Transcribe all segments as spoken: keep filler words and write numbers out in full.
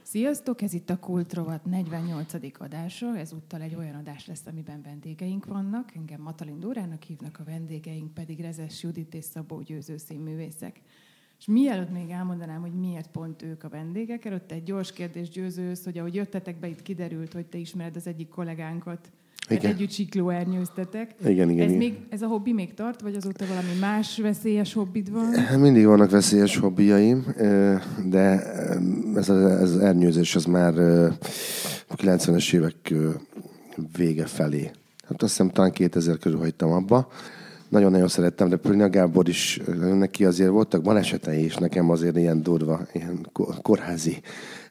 Sziasztok, ez itt a Kult Rovat negyvennyolcadik adása, ezúttal egy olyan adás lesz, amiben vendégeink vannak. Engem Matalin Dórának hívnak, a vendégeink pedig Rezes Judit és Szabó Győző színművészek. És mielőtt még elmondanám, hogy miért pont ők a vendégek, előtte egy gyors kérdés Győzőhöz, hogy ahogy jöttetek be, itt kiderült, hogy te ismered az egyik kollégánkat, mert együtt siklóernyőztetek. Igen, igen, ez, igen. Még, ez a hobbi még tart, vagy azóta valami más veszélyes hobbid van? Mindig vannak veszélyes hobbiaim, de ez az ernyőzés az már a kilencvenes évek vége felé. Hát azt hiszem talán kétezer körül hagytam abba. Nagyon-nagyon szerettem, de Prina Gábor is, neki azért voltak balesetei, és nekem azért ilyen durva, ilyen kórházi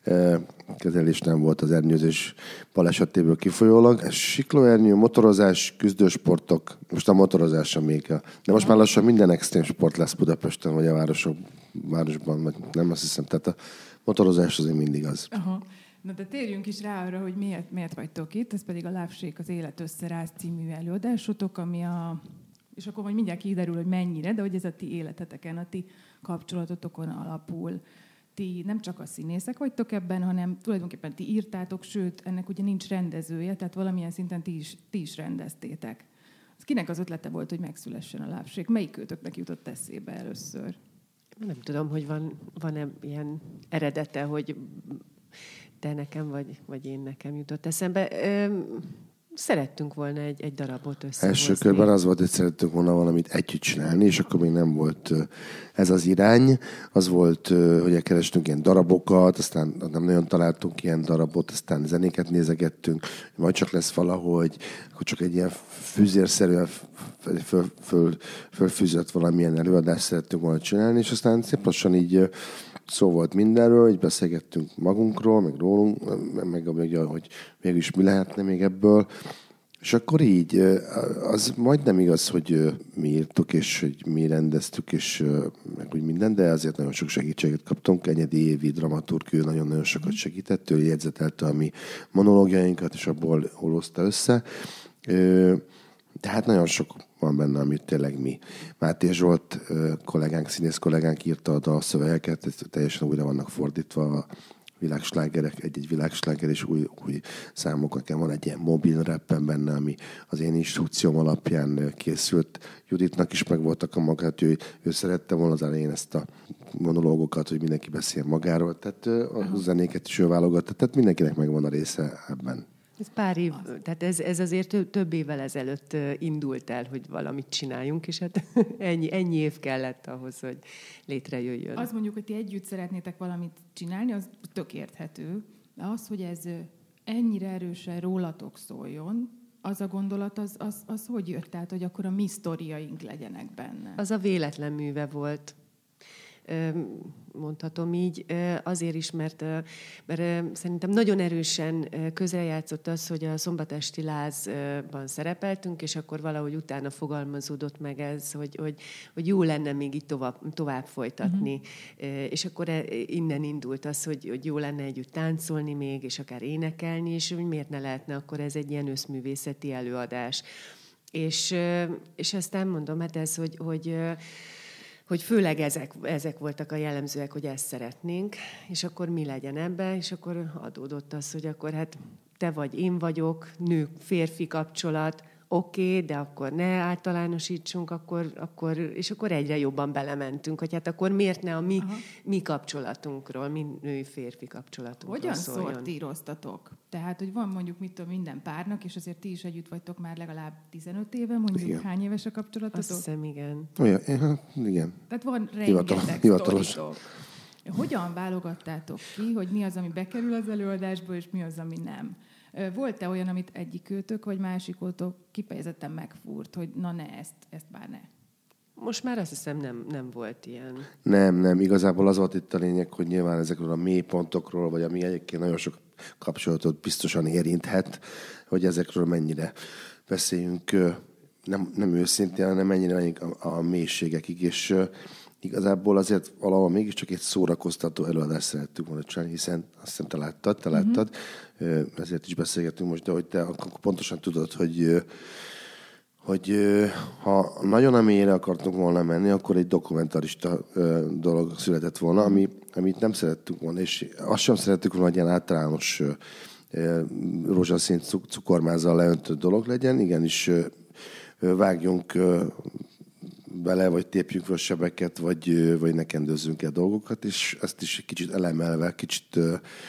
kezelés nem volt az ernyőzés balesetéből kifolyólag. Ez siklóernyő, motorozás, küzdősportok, most a motorozásra még. A, de most már lassan minden extrém sport lesz Budapesten, vagy a városok, városban, vagy nem azt hiszem. Tehát a motorozás azért mindig az. Aha. Na de térjünk is rá arra, hogy miért, miért vagytok itt. Ez pedig a Lávsék az Élet Összeráz című előadásotok, ami a... És akkor majd mindjárt kiderül, hogy mennyire, de hogy ez a ti életeteken, a ti kapcsolatotokon alapul. Ti nem csak a színészek vagytok ebben, hanem tulajdonképpen ti írtátok, sőt, ennek ugye nincs rendezője, tehát valamilyen szinten ti is, ti is rendeztétek. Az kinek az ötlete volt, hogy megszülessen a Lávsék? Melyik őtöknek jutott eszébe először? Nem tudom, hogy van, van-e ilyen eredete, hogy te nekem, vagy, vagy én nekem jutott eszembe. Szerettünk volna egy, egy darabot összehozni. Első körben az volt, hogy szerettünk volna valamit együtt csinálni, és akkor még nem volt ez az irány. Az volt, hogy kerestünk ilyen darabokat, aztán nem nagyon találtunk ilyen darabot, aztán zenéket nézegettünk, majd csak lesz valahogy, akkor csak egy ilyen fűzérszerűen föl, föl, fölfűzött valamilyen előadást szerettünk volna csinálni, és aztán szép lassan így szó volt mindenről, így beszélgettünk magunkról, meg rólunk, meg, meg hogy mégis mi lehetne még ebből. És akkor így, az majdnem igaz, hogy mi írtuk, és hogy mi rendeztük, és meg úgy minden, de azért nagyon sok segítséget kaptunk. Enyedi Évi dramaturg, ő nagyon-nagyon sokat segített, ő jegyzetelte a mi monológiainkat, és abból hozta össze. Tehát nagyon sok van benne, amit tényleg mi. Máté Zsolt kollégánk, színész kollégánk írta a dalszövegeket, teljesen újra vannak fordítva a világslágerek, egy-egy világsláger, és új, új számok. Nekem van egy ilyen mobil rappen benne, ami az én instrukcióm alapján készült. Juditnak is megvoltak a magát, ő, ő szerette volna az elején ezt a monológokat, hogy mindenki beszél magáról. Tehát a zenéket is ő válogatta. Tehát mindenkinek megvan a része ebben. Ez pár év, tehát ez, ez azért több évvel ezelőtt indult el, hogy valamit csináljunk, és hát ennyi, ennyi év kellett ahhoz, hogy létrejöjjön. Az mondjuk, hogy ti együtt szeretnétek valamit csinálni, az tök érthető. De az, hogy ez ennyire erősen rólatok szóljon, az a gondolat, az, az, az hogy jött? Tehát, hogy akkor a mi sztoriaink legyenek benne. Az a véletlen műve volt. Mondhatom így, azért is, mert, mert szerintem nagyon erősen közrejátszott az, hogy a Szombatesti Lázban szerepeltünk, és akkor valahogy utána fogalmazódott meg ez, hogy, hogy, hogy jó lenne még így tovább, tovább folytatni. Uh-huh. És akkor innen indult az, hogy, hogy jó lenne együtt táncolni még, és akár énekelni, és hogy miért ne lehetne akkor ez egy ilyen összművészeti előadás. És, és aztán mondom, hát ez, hogy, hogy hogy főleg ezek, ezek voltak a jellemzőek, hogy ezt szeretnénk, és akkor mi legyen ebben, és akkor adódott az, hogy akkor hát te vagy, én vagyok, nő-férfi kapcsolat, oké, okay, de akkor ne általánosítsunk, akkor, akkor, és akkor egyre jobban belementünk, hogy hát akkor miért ne a mi, mi kapcsolatunkról, mi női-férfi kapcsolatunkról Hogyan szóljon. szortíroztatok? Tehát, hogy van mondjuk mit tudom, minden párnak, és azért ti is együtt vagytok már legalább tizenöt éve, mondjuk igen. Hány éves a kapcsolatotok? Azt hiszem, igen. Olyan, igen. Tehát van Hivatal, rengeteg hivatalos. sztoritok. Hogyan válogattátok ki, hogy mi az, ami bekerül az előadásba, és mi az, ami nem? Volt-e olyan, amit egyikőtök, vagy másikótok kifejezetten megfúrt, hogy na ne, ezt, ezt már ne? Most már azt hiszem nem, nem volt ilyen. Nem, nem. Igazából az volt itt a lényeg, hogy nyilván ezekről a mélypontokról, vagy ami egyébként nagyon sok kapcsolatot biztosan érinthet, hogy ezekről mennyire beszéljünk, nem, nem őszintén, hanem mennyire menjünk a, a mélységekig, és igazából azért valahol mégiscsak egy szórakoztató előadást szerettük volna csinálni, hiszen azt hiszem te láttad, te láttad, uh-huh. ezért is beszélgetünk most, de hogy te akkor pontosan tudod, hogy hogy ha nagyon a mélyre akartunk volna menni, akkor egy dokumentarista dolog született volna, ami, amit nem szerettünk volna, és azt sem szerettük volna, hogy ilyen általános rózsaszín cukormázzal leöntött dolog legyen. Igenis vágjunk bele, vagy tépjünk fel sebeket, vagy, vagy ne kendőzzünk el dolgokat, és ezt is egy kicsit elemelve, kicsit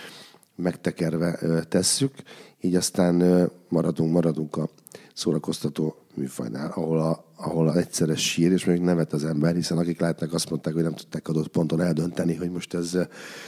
megtekerve tesszük, így aztán maradunk, maradunk a szórakoztató műfajnál, ahol, a, ahol a egyszeres sír, és még nevet az ember, hiszen akik látnak, azt mondták, hogy nem tudták adott ponton eldönteni, hogy most ez,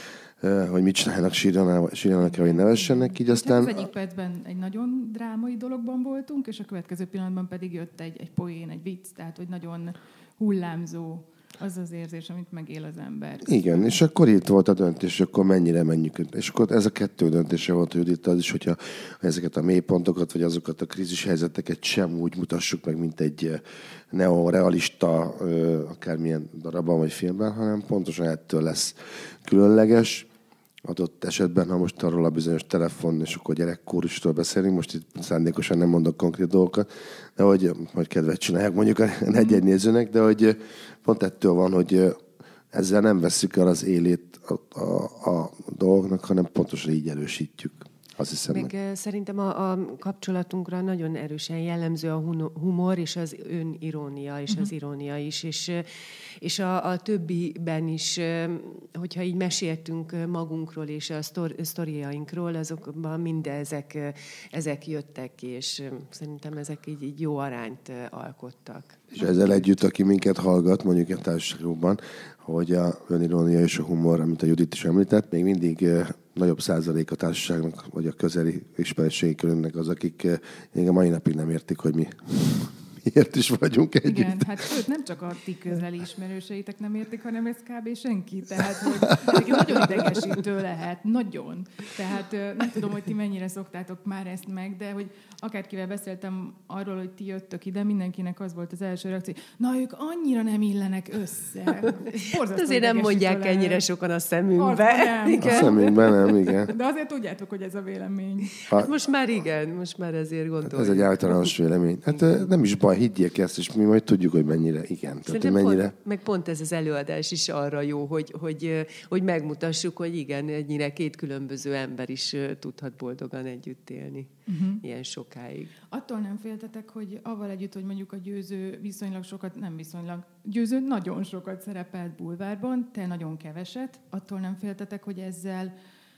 hogy mit csinálnak, sírjanak-e, vagy nevessenek, így aztán... Az egyik percben egy nagyon drámai dologban voltunk, és a következő pillanatban pedig jött egy, egy poén, egy vicc, tehát hogy nagyon hullámzó az az érzés, amit megél az ember. Igen, és akkor itt volt a döntés, hogy akkor mennyire menjünk. És akkor ez a kettő döntése volt, hogy itt az is, hogyha ezeket a mélypontokat, vagy azokat a krízis helyzeteket sem úgy mutassuk meg, mint egy neorealista, akármilyen darabban vagy filmben, hanem pontosan ettől lesz különleges. Adott esetben, ha most arról a bizonyos telefon, és akkor gyerekkórusról beszélünk, most itt szándékosan nem mondok konkrét dolgokat, de hogy, hogy kedvet csinálják mondjuk a egy-egy nézőnek, de hogy pont ettől van, hogy ezzel nem vesszük el az élét a, a, a dolgoknak, hanem pontosan így erősítjük. Azt hiszem, meg, meg szerintem a, a kapcsolatunkra nagyon erősen jellemző a humor és az önirónia, és uh-huh. az irónia is, és, és a, a többiben is, hogyha így meséltünk magunkról és a sztoriainkról, azokban mindezek ezek jöttek ki, és szerintem ezek így, így jó arányt alkottak. És ezzel együtt, aki minket hallgat, mondjuk a társaságban, hogy a önirónia és a humor, amit a Judit is említett, még mindig nagyobb százalék a társaságnak, vagy a közeli ismeretségi körünknek az, akik még a mai napig nem értik, hogy mi miért is vagyunk együtt. Igen, hát sőt, nem csak a ti közeli ismerőseitek nem értik, hanem ez kb. Senki. Tehát, hogy nagyon idegesítő lehet. Nagyon. Tehát nem tudom, hogy ti mennyire szoktátok már ezt meg, de hogy akárkivel beszéltem arról, hogy ti jöttök ide, mindenkinek az volt az első reakció, na ők annyira nem illenek össze. Azért nem mondják lehet. Ennyire sokan a szemünkbe. A szemünkben nem, igen. De azért tudjátok, hogy ez a vélemény. Hát most már igen, most már ezért gondoljuk. Ez egy általános vélemény. Hát nem is baj, higgyék ezt, és mi majd tudjuk, hogy mennyire igen. Tehát, hogy mennyire... pont, meg pont ez az előadás is arra jó, hogy, hogy, hogy megmutassuk, hogy igen, ennyire két különböző ember is tudhat boldogan együtt élni. Uh-huh. Ilyen sokáig. Attól nem féltetek, hogy avval együtt, hogy mondjuk a Győző viszonylag sokat, nem viszonylag, Győző nagyon sokat szerepelt bulvárban, te nagyon keveset, attól nem féltetek, hogy ezzel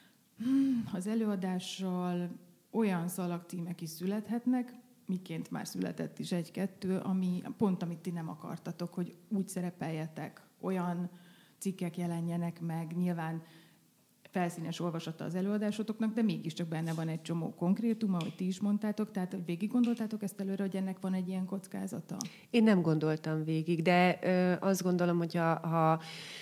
hmm, az előadással olyan szalagcímek is születhetnek, miként már született is egy-kettő, ami pont amit ti nem akartatok, hogy úgy szerepeljetek, olyan cikkek jelenjenek meg, nyilván felszínes olvasata az előadásotoknak, de mégiscsak benne van egy csomó konkrétum, ahogy ti is mondtátok, tehát hogy végig gondoltátok ezt előre, hogy ennek van egy ilyen kockázata? Én nem gondoltam végig, de ö, azt gondolom, hogy ha, ha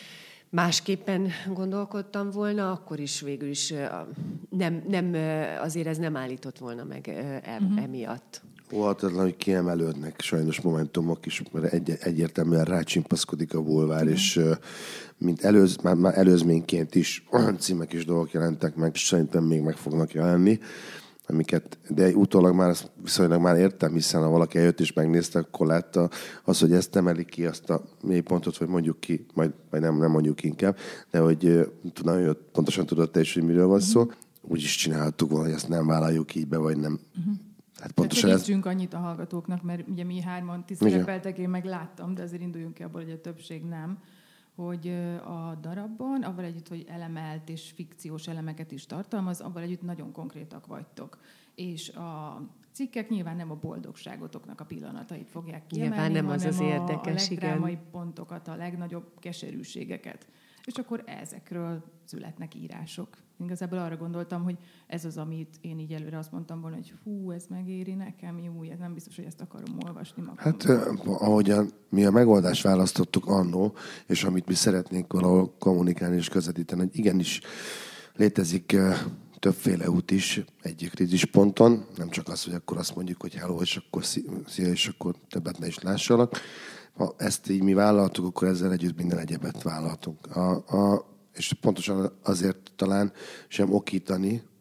másképpen gondolkodtam volna, akkor is végül is ö, nem, nem, azért ez nem állított volna meg ö, e, uh-huh. emiatt. Óhatatlan, hogy kiemelődnek sajnos momentumok is, mert egy, egyértelműen rácsimpaszkodik a bulvár, mm. és mint előz, már, már előzményként is olyan címek és dolgok jelentek meg, és szerintem még meg fognak jelenni, amiket, de utólag már viszonylag már értem, hiszen ha valaki eljött és megnézte, akkor látta az, hogy ezt emeli ki, azt a mélypontot, vagy mondjuk ki, majd, majd nem, nem mondjuk inkább, de hogy nagyon pontosan tudod te is, hogy miről van mm. szó. Úgy is csinálhattuk volna, hogy ezt nem vállaljuk így be, vagy nem. Mm. Hát pontosan ez... annyit a hallgatóknak, mert ugye mi hárman ti szerepeltek, én meg láttam, de azért induljunk ki abból, hogy a többség nem, hogy a darabban, avval együtt, hogy elemelt és fikciós elemeket is tartalmaz, avval együtt nagyon konkrétak vagytok. És a cikkek nyilván nem a boldogságotoknak a pillanatait fogják kiemelni, nyilván nem az az a, érdekes, a legdrámai pontokat, a legnagyobb keserűségeket. És akkor ezekről születnek írások. Igazából arra gondoltam, hogy ez az, amit én így előre azt mondtam volna, hogy hú, ez megéri nekem, jó, ez nem biztos, hogy ezt akarom olvasni magamban. Hát ahogyan mi a megoldást választottuk annó, és amit mi szeretnénk valahol kommunikálni és közvetíteni, hogy igenis létezik többféle út is egy krízisponton, nem csak az, hogy akkor azt mondjuk, hogy hello, és akkor szia, és akkor többet ne is lássalak. Ha ezt így mi vállaltuk, akkor ezzel együtt minden egyebet vállaltunk. A, a, és pontosan azért talán sem okítani,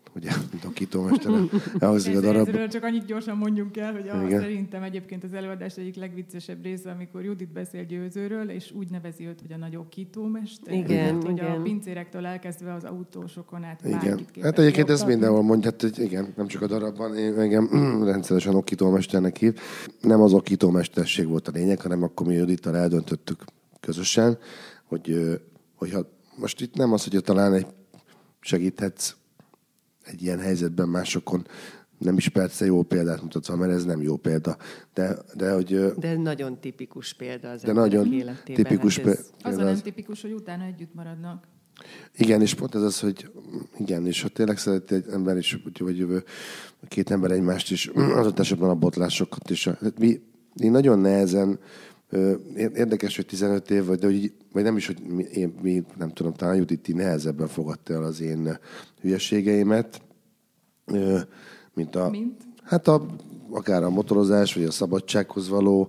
ugye dokítómester elhozik a darab. Ezzel csak annyit gyorsan mondjunk el, hogy a, szerintem egyébként az előadás egyik legviccesebb része, amikor Judit beszél Győzőről, és úgy nevezi őt, hogy a nagy okítómester. Igen, mert, hogy igen. a pincérektől elkezdve az autósokon át igen. bárkit képes. Hát egyébként ez mindenhol mondja, hát, hogy igen, nem csak a darabban, én engem rendszeresen okítómesternek hív. Nem az okítómesterség volt a lényeg, hanem akkor mi Judittal eldöntöttük közösen, hogy hogyha most itt nem az, hogy talán egy segíthetsz egy ilyen helyzetben másokon, nem is persze jó példát mutatva, mert ez nem jó példa. De, de, hogy, de nagyon tipikus példa az de nagyon életében. Tipikus hát ez... példa. Az a nem tipikus, hogy utána együtt maradnak. Igen, és pont ez az, hogy igen, és ha tényleg szereti egy ember is, vagy két ember egymást is, az esetben a botlásokat is. Mi, én nagyon nehezen, érdekes, hogy tizenöt év, vagy, de, vagy nem is, hogy mi, én, mi nem tudom, talán Judit nehezebben fogadta el az én hülyeségeimet, mint a... Mint? Hát a, akár a motorozás, vagy a szabadsághoz való,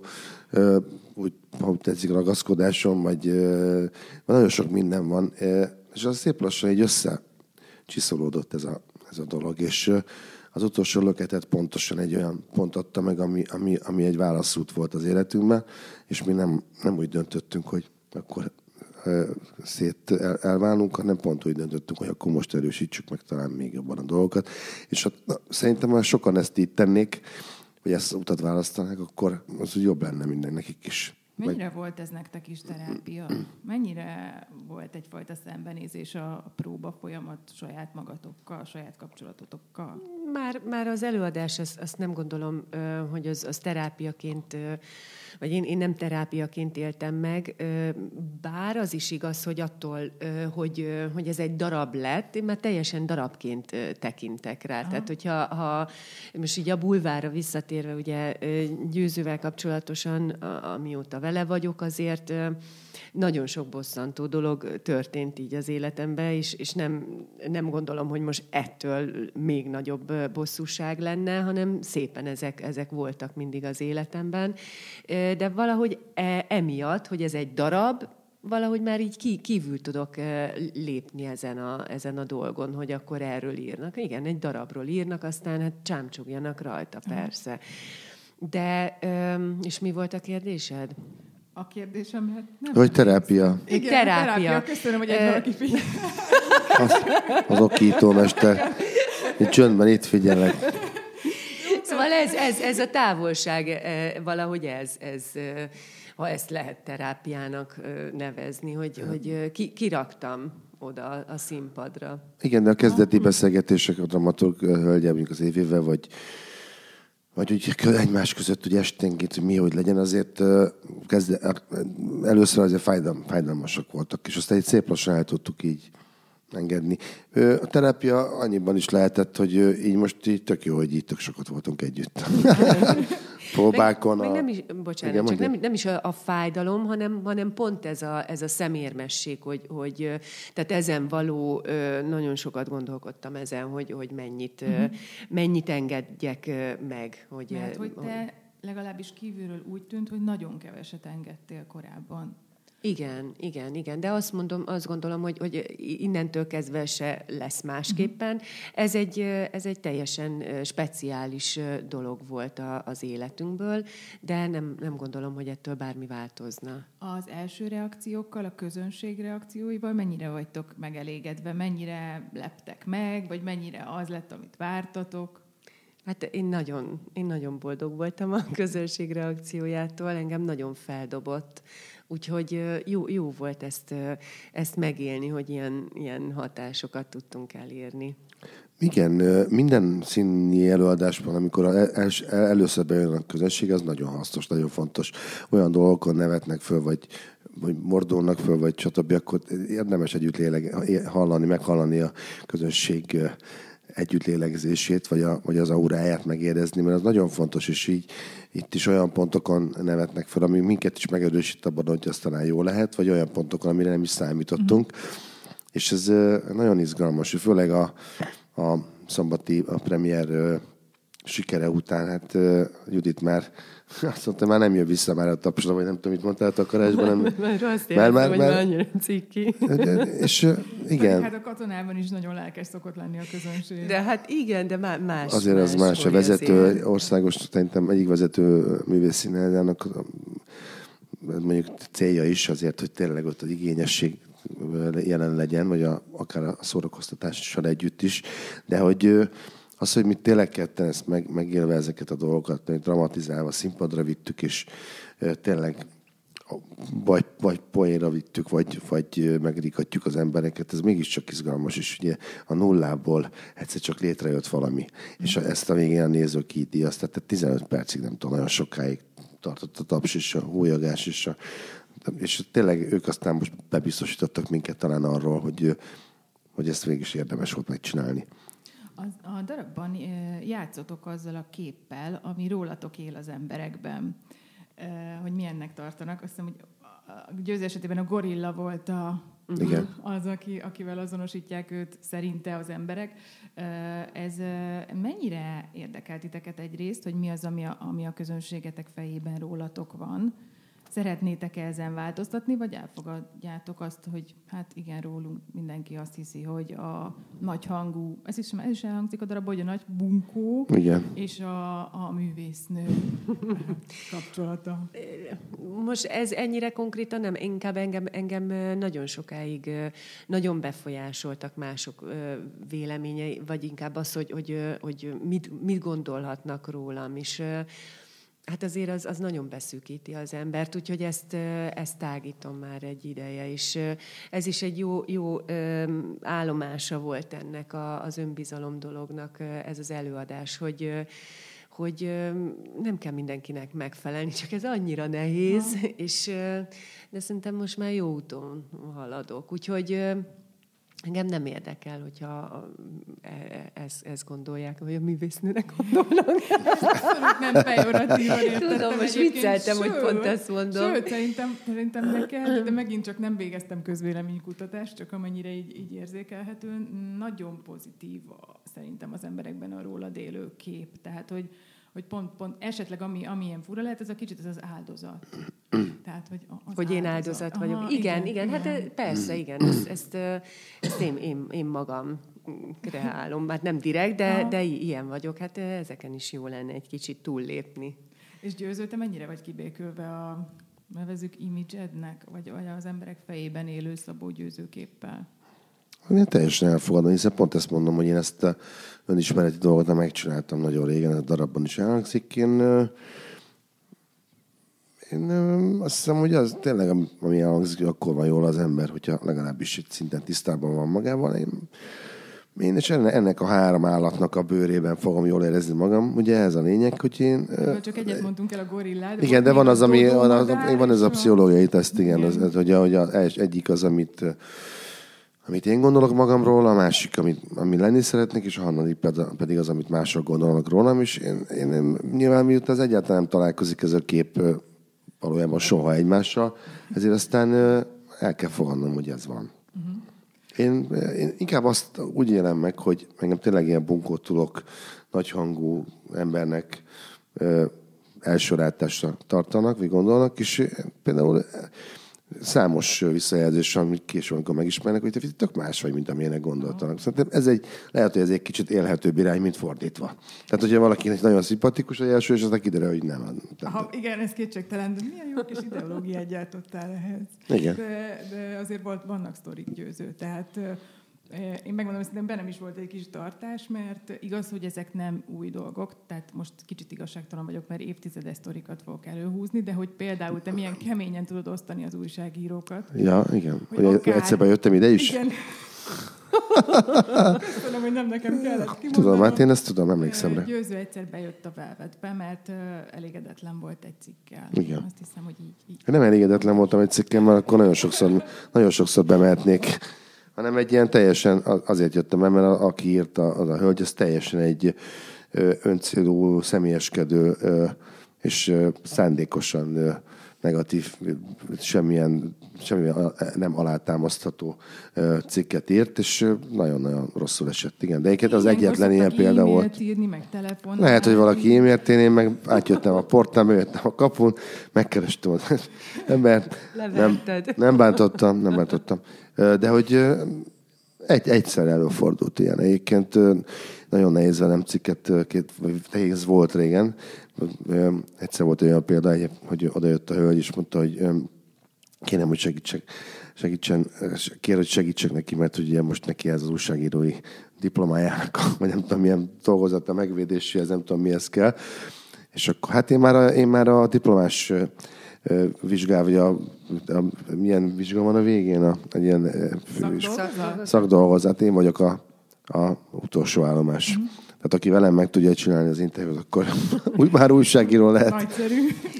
úgy, ha tetszik, ragaszkodásom, vagy nagyon sok minden van. És az szép lassan így összecsiszolódott ez a, ez a dolog. És az utolsó löketet pontosan egy olyan pont adta meg, ami, ami, ami egy válaszút volt az életünkben, és mi nem, nem úgy döntöttünk, hogy akkor szét el, elválunk, hanem pont úgy döntöttünk, hogy akkor most erősítsük meg talán még jobban a dolgokat. És na, szerintem, ha sokan ezt így tennék, vagy ezt utat választanák, akkor az úgy jobb lenne minden nekik is. Mennyire Vagy... volt ez nektek is terápia? Mennyire volt egyfajta szembenézés a próba folyamat saját magatokkal, saját kapcsolatotokkal? Már, már az előadás, azt, azt nem gondolom, hogy az, az terápiaként, vagy én, én nem terápiaként éltem meg, bár az is igaz, hogy attól, hogy, hogy ez egy darab lett, én már teljesen darabként tekintek rá. Aha. Tehát, hogyha ha, most így a bulvárra visszatérve, ugye Győzővel kapcsolatosan, amióta vele vagyok, azért nagyon sok bosszantó dolog történt így az életemben, és, és nem, nem gondolom, hogy most ettől még nagyobb bosszúság lenne, hanem szépen ezek, ezek voltak mindig az életemben. De valahogy emiatt, hogy ez egy darab, valahogy már így kívül tudok lépni ezen a, ezen a dolgon, hogy akkor erről írnak. Igen, egy darabról írnak, aztán hát csámcsogjanak rajta, persze. De, és mi volt a kérdésed? A kérdésem, hát nem. Hogy terápia. Igen, terápia. terápia. Köszönöm, hogy egy valaki figyel. Az, az okítómester. Itt csöndben itt figyelek. Szóval ez, ez, ez a távolság, valahogy ez, ez, ha ezt lehet terápiának nevezni, hogy, hogy ki, kiraktam oda a színpadra. Igen, de a kezdeti beszélgetések a dramaturg hölgyel, az Évével, vagy vagy úgy egymás között úgy esténként, hogy mi, hogy legyen, azért kezde, először azért fájdalm, fájdalmasak voltak, és aztán egy szép lassan el tudtuk így engedni. A terápia annyiban is lehetett, hogy így most így tök jó, hogy így tök sokat voltunk együtt. Próbákon. Meg, a... meg nem is, bocsánat, igen, csak nem, nem is a, a fájdalom, hanem, hanem pont ez a, ez a szemérmesség, hogy, hogy tehát ezen való, nagyon sokat gondolkodtam ezen, hogy, hogy mennyit, uh-huh. mennyit engedjek meg. Hogy, Mert hogy te legalábbis kívülről úgy tűnt, hogy nagyon keveset engedtél korábban. Igen, igen, igen, de azt mondom, azt gondolom, hogy, hogy innentől kezdve se lesz másképpen. Ez egy, ez egy teljesen speciális dolog volt a, az életünkből, de nem, nem gondolom, hogy ettől bármi változna. Az első reakciókkal, a közönség reakcióival mennyire vagytok megelégedve? Mennyire leptek meg, vagy mennyire az lett, amit vártatok? Hát én nagyon, én nagyon boldog voltam a közönség reakciójától, engem nagyon feldobott. Úgyhogy jó, jó volt ezt, ezt megélni, hogy ilyen, ilyen hatásokat tudtunk elérni. Igen, minden színi előadásban, amikor el, el, először bejön a közönség, az nagyon hasznos, nagyon fontos. Olyan dolgokon nevetnek föl, vagy, vagy mordulnak föl, vagy stb., akkor érdemes együtt léleg, hallani, meghallani a közönség együtt lélegzését, vagy, a, vagy az auráját megérezni, mert az nagyon fontos, és így itt is olyan pontokon nevetnek fel, ami minket is megerősít abban, hogy az talán jó lehet, vagy olyan pontokon, amire nem is számítottunk. Mm-hmm. És ez nagyon izgalmas, főleg a, a szombati a premier sikere után, hát uh, Judit már azt mondta, már nem jön vissza már a tapsolom, vagy nem tudom, mit mondtál a takarásban. Nem... Már azt érzem, már, hogy már annyira ciki. És uh, igen. Hát a katonában is nagyon lelkes szokott lenni a közönség. De hát igen, de má- más. Azért más, az más. A vezető, azért. Országos, szerintem egyik vezető művészszínházának mondjuk célja is azért, hogy tényleg ott az igényesség jelen legyen, vagy a, akár a szórakoztatással együtt is, de hogy az, hogy mi tényleg ketten ezt meg, megélve ezeket a dolgokat, dramatizálva színpadra vittük, és tényleg vagy, vagy poénra vittük, vagy, vagy megrikatjuk az embereket, ez mégiscsak izgalmas, és ugye a nullából egyszer csak létrejött valami, és ezt a végén a néző kidíjazta, tehát tizenöt percig, nem tudom, nagyon sokáig tartott a taps és a hólyagás, és, a, és tényleg ők aztán most bebiztosítottak minket talán arról, hogy, hogy ezt végig is érdemes volt megcsinálni. Az, a darabban játszotok azzal a képpel, ami rólatok él az emberekben, hogy milyennek tartanak. Azt hiszem, hogy a Győző esetében a gorilla volt a, az, aki, akivel azonosítják őt szerinte az emberek. Ez mennyire érdekel titeket egyrészt, hogy mi az, ami a, ami a közönségetek fejében rólatok van? Szeretnétek ezen változtatni, vagy elfogadjátok azt, hogy hát igen, rólunk mindenki azt hiszi, hogy a nagy hangú, ez is, ez is elhangzik a darabban, hogy a nagy bunkó, igen. És a, a művésznő kapcsolata. Most ez ennyire konkrétan nem, inkább engem, engem nagyon sokáig nagyon befolyásoltak mások véleményei, vagy inkább az, hogy, hogy, hogy mit, mit gondolhatnak rólam, és hát azért az, az nagyon beszűkíti az embert, úgyhogy ezt, ezt tágítom már egy ideje, és ez is egy jó, jó állomása volt ennek a, az önbizalom dolognak, ez az előadás, hogy, hogy nem kell mindenkinek megfelelni, csak ez annyira nehéz, ha. és de szerintem most már jó úton haladok, úgyhogy engem nem érdekel, hogyha ezt ez gondolják, vagy a művésznőnek gondolnak. Nem pejoratívan értettem. Tudom, most vicceltem, hogy pont ezt mondom. Sőt, szerintem, szerintem neked, de megint csak nem végeztem közvéleménykutatást, csak amennyire így, így érzékelhető, nagyon pozitív szerintem az emberekben a rólad élő kép. Tehát, hogy hogy pont, pont esetleg ami, ami ilyen fura lehet, ez a kicsit ez az áldozat. Tehát, hogy az hogy én áldozat vagyok. Aha, igen, igen, igen, hát persze, igen, ezt, ezt, ezt én, én, én magam kreálom. Hát nem direkt, de, de ilyen vagyok. Hát ezeken is jó lenne egy kicsit túllépni. És Győző, te mennyire vagy kibékülve a, nevezzük, image-ednek, vagy, vagy az emberek fejében élő Szabó Győző képpel? Én teljesen elfogadom, hiszen pont ezt mondom, hogy én ezt a önismereti dolgot megcsináltam nagyon régen, ez a darabban is elhangzik. Én, én azt hiszem, hogy az tényleg, ami elhangzik, akkor van jól az ember, hogyha legalábbis egy szinten tisztában van magával. Én, én és ennek a három állatnak a bőrében fogom jól érezni magam. Ugye ez a lényeg, hogy én... Csak egyet mondtunk el a gorillát. Igen, de van az, ami... Van, az, van ez a pszichológiai teszt, igen. igen. Az, hogy, hogy az egyik az, amit... amit én gondolok magamról, a másik, amit, amit lenni szeretnék, és a harmadik pedig az, amit mások gondolnak rólam, és én, én, én nyilván miután az egyáltalán nem találkozik ez a kép valójában soha egymással, ezért aztán el kell fogadnom, hogy ez van. Uh-huh. Én, én inkább azt úgy élem meg, hogy engem tényleg ilyen bunkótulok, nagyhangú embernek elsőrátásra tartanak, vagy gondolnak, és például számos visszajelzés, amit később, amikor megismernek, hogy te tök más vagy, mint amilyenek gondoltanak. Szerintem ez egy, lehet, hogy ez egy kicsit élhetőbb irány, mint fordítva. Tehát, hogyha valakinek nagyon szimpatikus a első, és aztán kiderül, hogy nem. Tehát, Aha, igen, ez kétségtelen, de milyen jó kis ideológiát gyártottál ehhez. Igen. De, de azért volt, vannak sztorik, Győző. Tehát én megmondom, hogy szerintem bennem is volt egy kis tartás, mert igaz, hogy ezek nem új dolgok, tehát most kicsit igazságtalan vagyok, mert évtizedes sztorikat fogok előhúzni, de hogy például te milyen keményen tudod osztani az újságírókat. Ja, igen. Hogy hogy akár... egyszer bejöttem ide is. Igen. Köszönöm, hogy nem nekem kellett kimondanom. Tudom, hát én ezt tudom, emlékszem rá. Győző egyszer bejött a Velvetbe, mert elégedetlen volt egy cikkel. Igen. Azt hiszem, hogy így, így. Nem elégedetlen voltam egy cikkel, mert akkor nagyon sokszor, nagyon sokszor bemehetnék, hanem egy ilyen teljesen, azért jöttem el, mert a, aki írta, az a hölgy, az teljesen egy öncélú, személyeskedő és szándékosan negatív, semmilyen, semmilyen nem alátámasztható cikket írt, és nagyon-nagyon rosszul esett. Igen, de egyébként az egyetlen ilyen példa volt. Írni, meg telefonon, lehet, hogy valaki e-mailt, én meg átjöttem a portán, bejöttem a kapun, megkerestem az embert. Nem, nem bántottam, nem bántottam. De hogy egy, egyszer előfordult ilyen. Egyébként nagyon nehéz velem cikket, két, nehéz volt régen. Egyszer volt olyan példa, hogy odajött a hölgy, és mondta, hogy kérem, hogy segítsek, segítsen, kér, hogy segítsek neki, mert ugye most neki ez az újságírói diplomájának, vagy nem tudom, milyen dolgozata megvédéséhez, nem tudom, mihez kell. És akkor hát én már a, én már a diplomás vizsgál, vagy a, a, milyen vizsga van a végén? A, egy ilyen szakdolgozat. Szakdolgozat. Én vagyok a, a utolsó állomás. Mm-hmm. Tehát aki velem meg tudja csinálni az interjút, akkor úgy már újságíró lehet. Nagyszerű.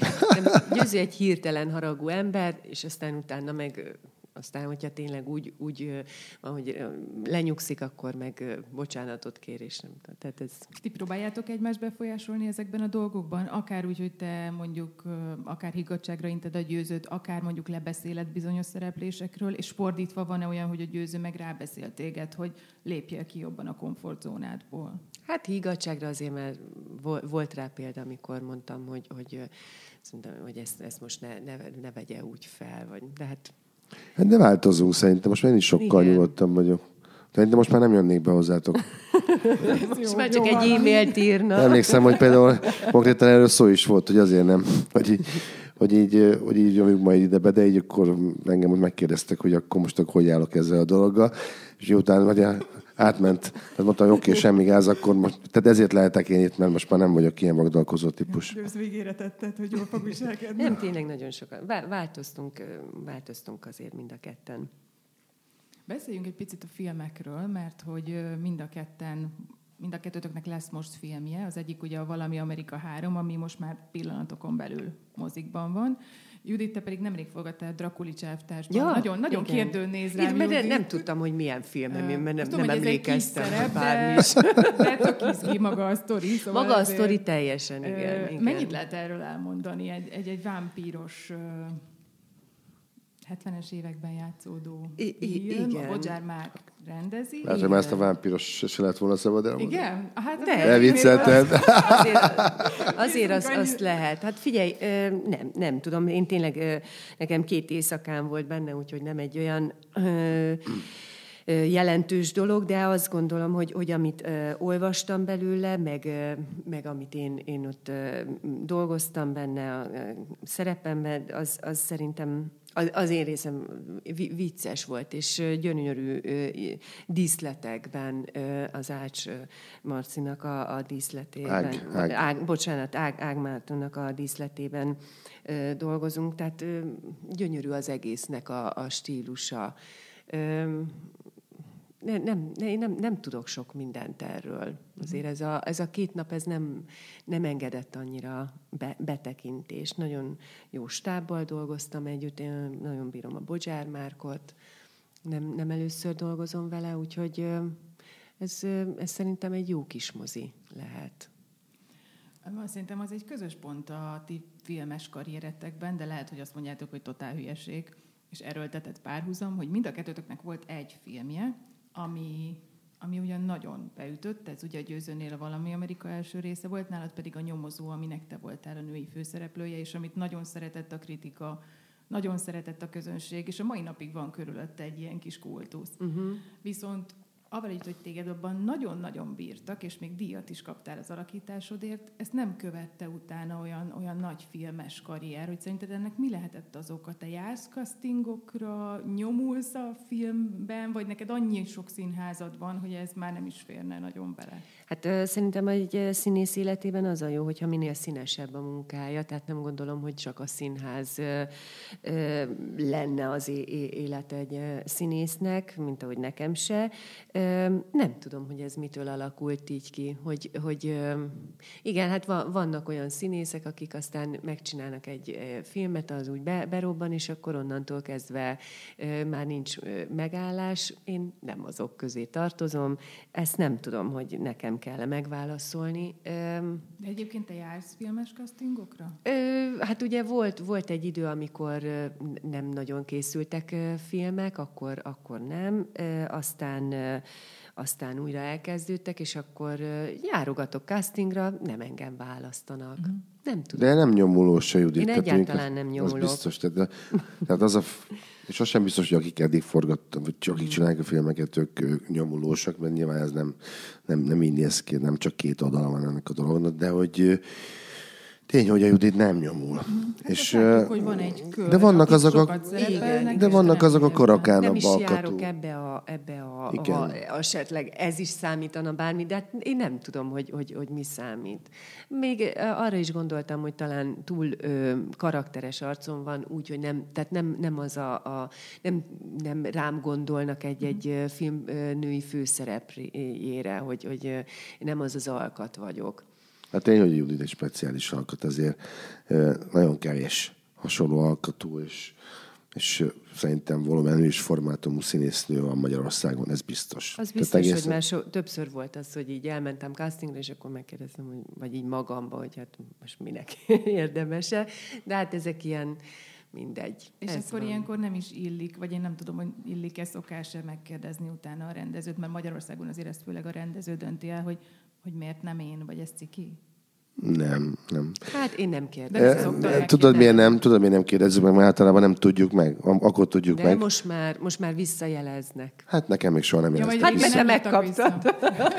Győző egy hirtelen haragú ember, és aztán utána meg, aztán, hogyha tényleg úgy, úgy van, hogy lenyugszik, akkor meg bocsánatot kér, és nem. Tehát ez... Ti próbáljátok egymást befolyásolni ezekben a dolgokban? Akár úgy, hogy te mondjuk akár higgadtságra inted a Győzőt, akár mondjuk lebeszéled bizonyos szereplésekről, és fordítva van-e olyan, hogy a Győző meg rábeszél téged, hogy lépjél ki jobban a komfortzónádból? Hát higgadtságra azért már volt rá példa, amikor mondtam, hogy, hogy, hogy ezt, ezt most ne, ne, ne vegye úgy fel, vagy, de hát Hát de változunk szerintem, most már én is sokkal nyugodtabb vagyok. Szerintem most már nem jönnék be hozzátok. És már csak egy e-mailt írna. Emlékszem, hogy például konkrétan erről szó is volt, hogy azért nem, hogy így, hogy így, hogy így jövünk majd ide be, de így akkor engem úgy megkérdeztek, hogy akkor most akkor hogy állok ezzel a dologgal. És utána vagy átment, tehát mondtam, hogy oké, okay, semmi gáz, akkor most, tehát ezért lehetek én itt, mert most már nem vagyok ilyen magdalkozó típus. Győz végére tetted, hogy jól fog viselkedni. Nem, tényleg nagyon sokan. Változtunk, változtunk azért mind a ketten. Beszéljünk egy picit a filmekről, mert hogy mind a ketten, mind a kettőtöknek lesz most filmje. Az egyik ugye a Valami Amerika három, ami most már pillanatokon belül mozikban van. Judit, te pedig nemrég fogadtál Drakulics elvtársban. Ja, nagyon, nagyon kérdőn néz rám, Judit. Nem, nem tudtam, hogy milyen film, mert nem, nem, tudom, nem emlékeztem. Szerep, bármi is. De tök izgi maga a sztori. Szóval maga a sztori teljesen, igen, ö, igen. Mennyit lehet erről elmondani? Egy, egy, egy vámpíros hetvenes években játszódó I- film, igen. A Bodzsár Márk rendezi. Hát, hogy már ezt a vámpíros se lehet volna szabad elmondani. Igen? Hát, de, de viccelted. Azért, azért az, azt lehet. Hát figyelj, nem, nem tudom, én tényleg, nekem két éjszakán volt benne, úgyhogy nem egy olyan jelentős dolog, de azt gondolom, hogy, hogy amit ö, olvastam belőle, meg, ö, meg amit én, én ott ö, dolgoztam benne a ö, szerepemben, az, az szerintem az, az én részem vicces volt, és ö, gyönyörű ö, díszletekben ö, az Ács Marcinak a, a díszletében, Ág, ág. Ág, bocsánat, Ág, Ág Mártonnak a díszletében ö, dolgozunk, tehát ö, gyönyörű az egésznek a, a stílusa. Ö, Nem, nem, nem, nem tudok sok mindent erről. Azért ez a, ez a két nap ez nem, nem engedett annyira be, betekintést. Nagyon jó stábbal dolgoztam együtt, én nagyon bírom a Bodzsár Márkot, nem, nem először dolgozom vele, úgyhogy ez, ez szerintem egy jó kis mozi lehet. Szerintem az egy közös pont a ti filmes karrieretekben, de lehet, hogy azt mondjátok, hogy totál hülyeség, és erőltetett párhuzam, hogy mind a kettőtöknek volt egy filmje, ami, ami ugyan nagyon beütött, ez ugye a Győzőnél a Valami Amerika első része volt, nálad pedig a Nyomozó, aminek te voltál a női főszereplője, és amit nagyon szeretett a kritika, nagyon szeretett a közönség, és a mai napig van körülötte egy ilyen kis kultusz. Uh-huh. Viszont avval így, hogy téged abban nagyon-nagyon bírtak, és még díjat is kaptál az alakításodért, ezt nem követte utána olyan, olyan nagy filmes karrier, hogy szerinted ennek mi lehetett az oka? Te jársz castingokra, nyomulsz a filmben, vagy neked annyi sok színházad van, hogy ez már nem is férne nagyon bele? Hát uh, szerintem egy színész életében az a jó, hogyha minél színesebb a munkája, tehát nem gondolom, hogy csak a színház uh, uh, lenne az é- é- élet egy uh, színésznek, mint ahogy nekem se. Uh, Nem tudom, hogy ez mitől alakult így ki, hogy, hogy igen, hát vannak olyan színészek, akik aztán megcsinálnak egy filmet, az úgy berobban, és akkor onnantól kezdve már nincs megállás. Én nem azok közé tartozom. Ezt nem tudom, hogy nekem kell megválaszolni. De egyébként te jársz filmes castingokra? Hát ugye volt, volt egy idő, amikor nem nagyon készültek filmek, akkor, akkor nem. Aztán, aztán újra elkezdődtek, és akkor járogatok castingra, nem engem választanak. Uh-huh. Nem tudom. De nem nyomulós se, Judit. Én tehát egyáltalán nem nyomulok. Az biztos. Tehát, tehát az a... És az sem biztos, hogy akik eddig forgattam, vagy akik csinálják a filmeket, ők, ők nyomulósak, mert nyilván ez nem, nem, nem így néz ki, nem csak két oldala van ennek a dolognak, de hogy tény, hogy a Judit nem nyomul. Hát és, látjuk, hogy van egy kör, de vannak azok a, igen, de vannak azok a korakánabb nem is alkatú. Járok ebbe a, ebbe a ha esetleg ez is számítana bármi, de hát én nem tudom, hogy, hogy, hogy mi számít. Még arra is gondoltam, hogy talán túl ö, karakteres arcom van, úgy, hogy nem, tehát nem, nem az a, a nem, nem rám gondolnak egy-egy film női főszerepjére, hogy, hogy nem az az alkat vagyok. Hát én, hogy Judit egy speciális alkat, azért nagyon kevés hasonló alkatú, és, és szerintem volumenű és formátumú színésznő van Magyarországon, ez biztos. Az biztos, egészen... hogy már so, többször volt az, hogy így elmentem castingra, és akkor megkérdeztem, hogy, vagy így magamba, hogy hát most minek érdemes-e. De hát ezek ilyen mindegy. És ez akkor van. Ilyenkor nem is illik, vagy én nem tudom, hogy illik-e szokás-e megkérdezni utána a rendezőt, mert Magyarországon azért ezt főleg a rendező dönti el, hogy hogy miért nem én, vagy ez ciki? Nem, nem. Hát én nem kérdezem. E, tudod, miért nem? Tudod, miért nem kérdezzük meg, mert általában nem tudjuk meg. Akkor tudjuk De meg. De most már, most már visszajeleznek. Hát nekem még soha nem jeleztek. Ja, hát mert te megkaptad.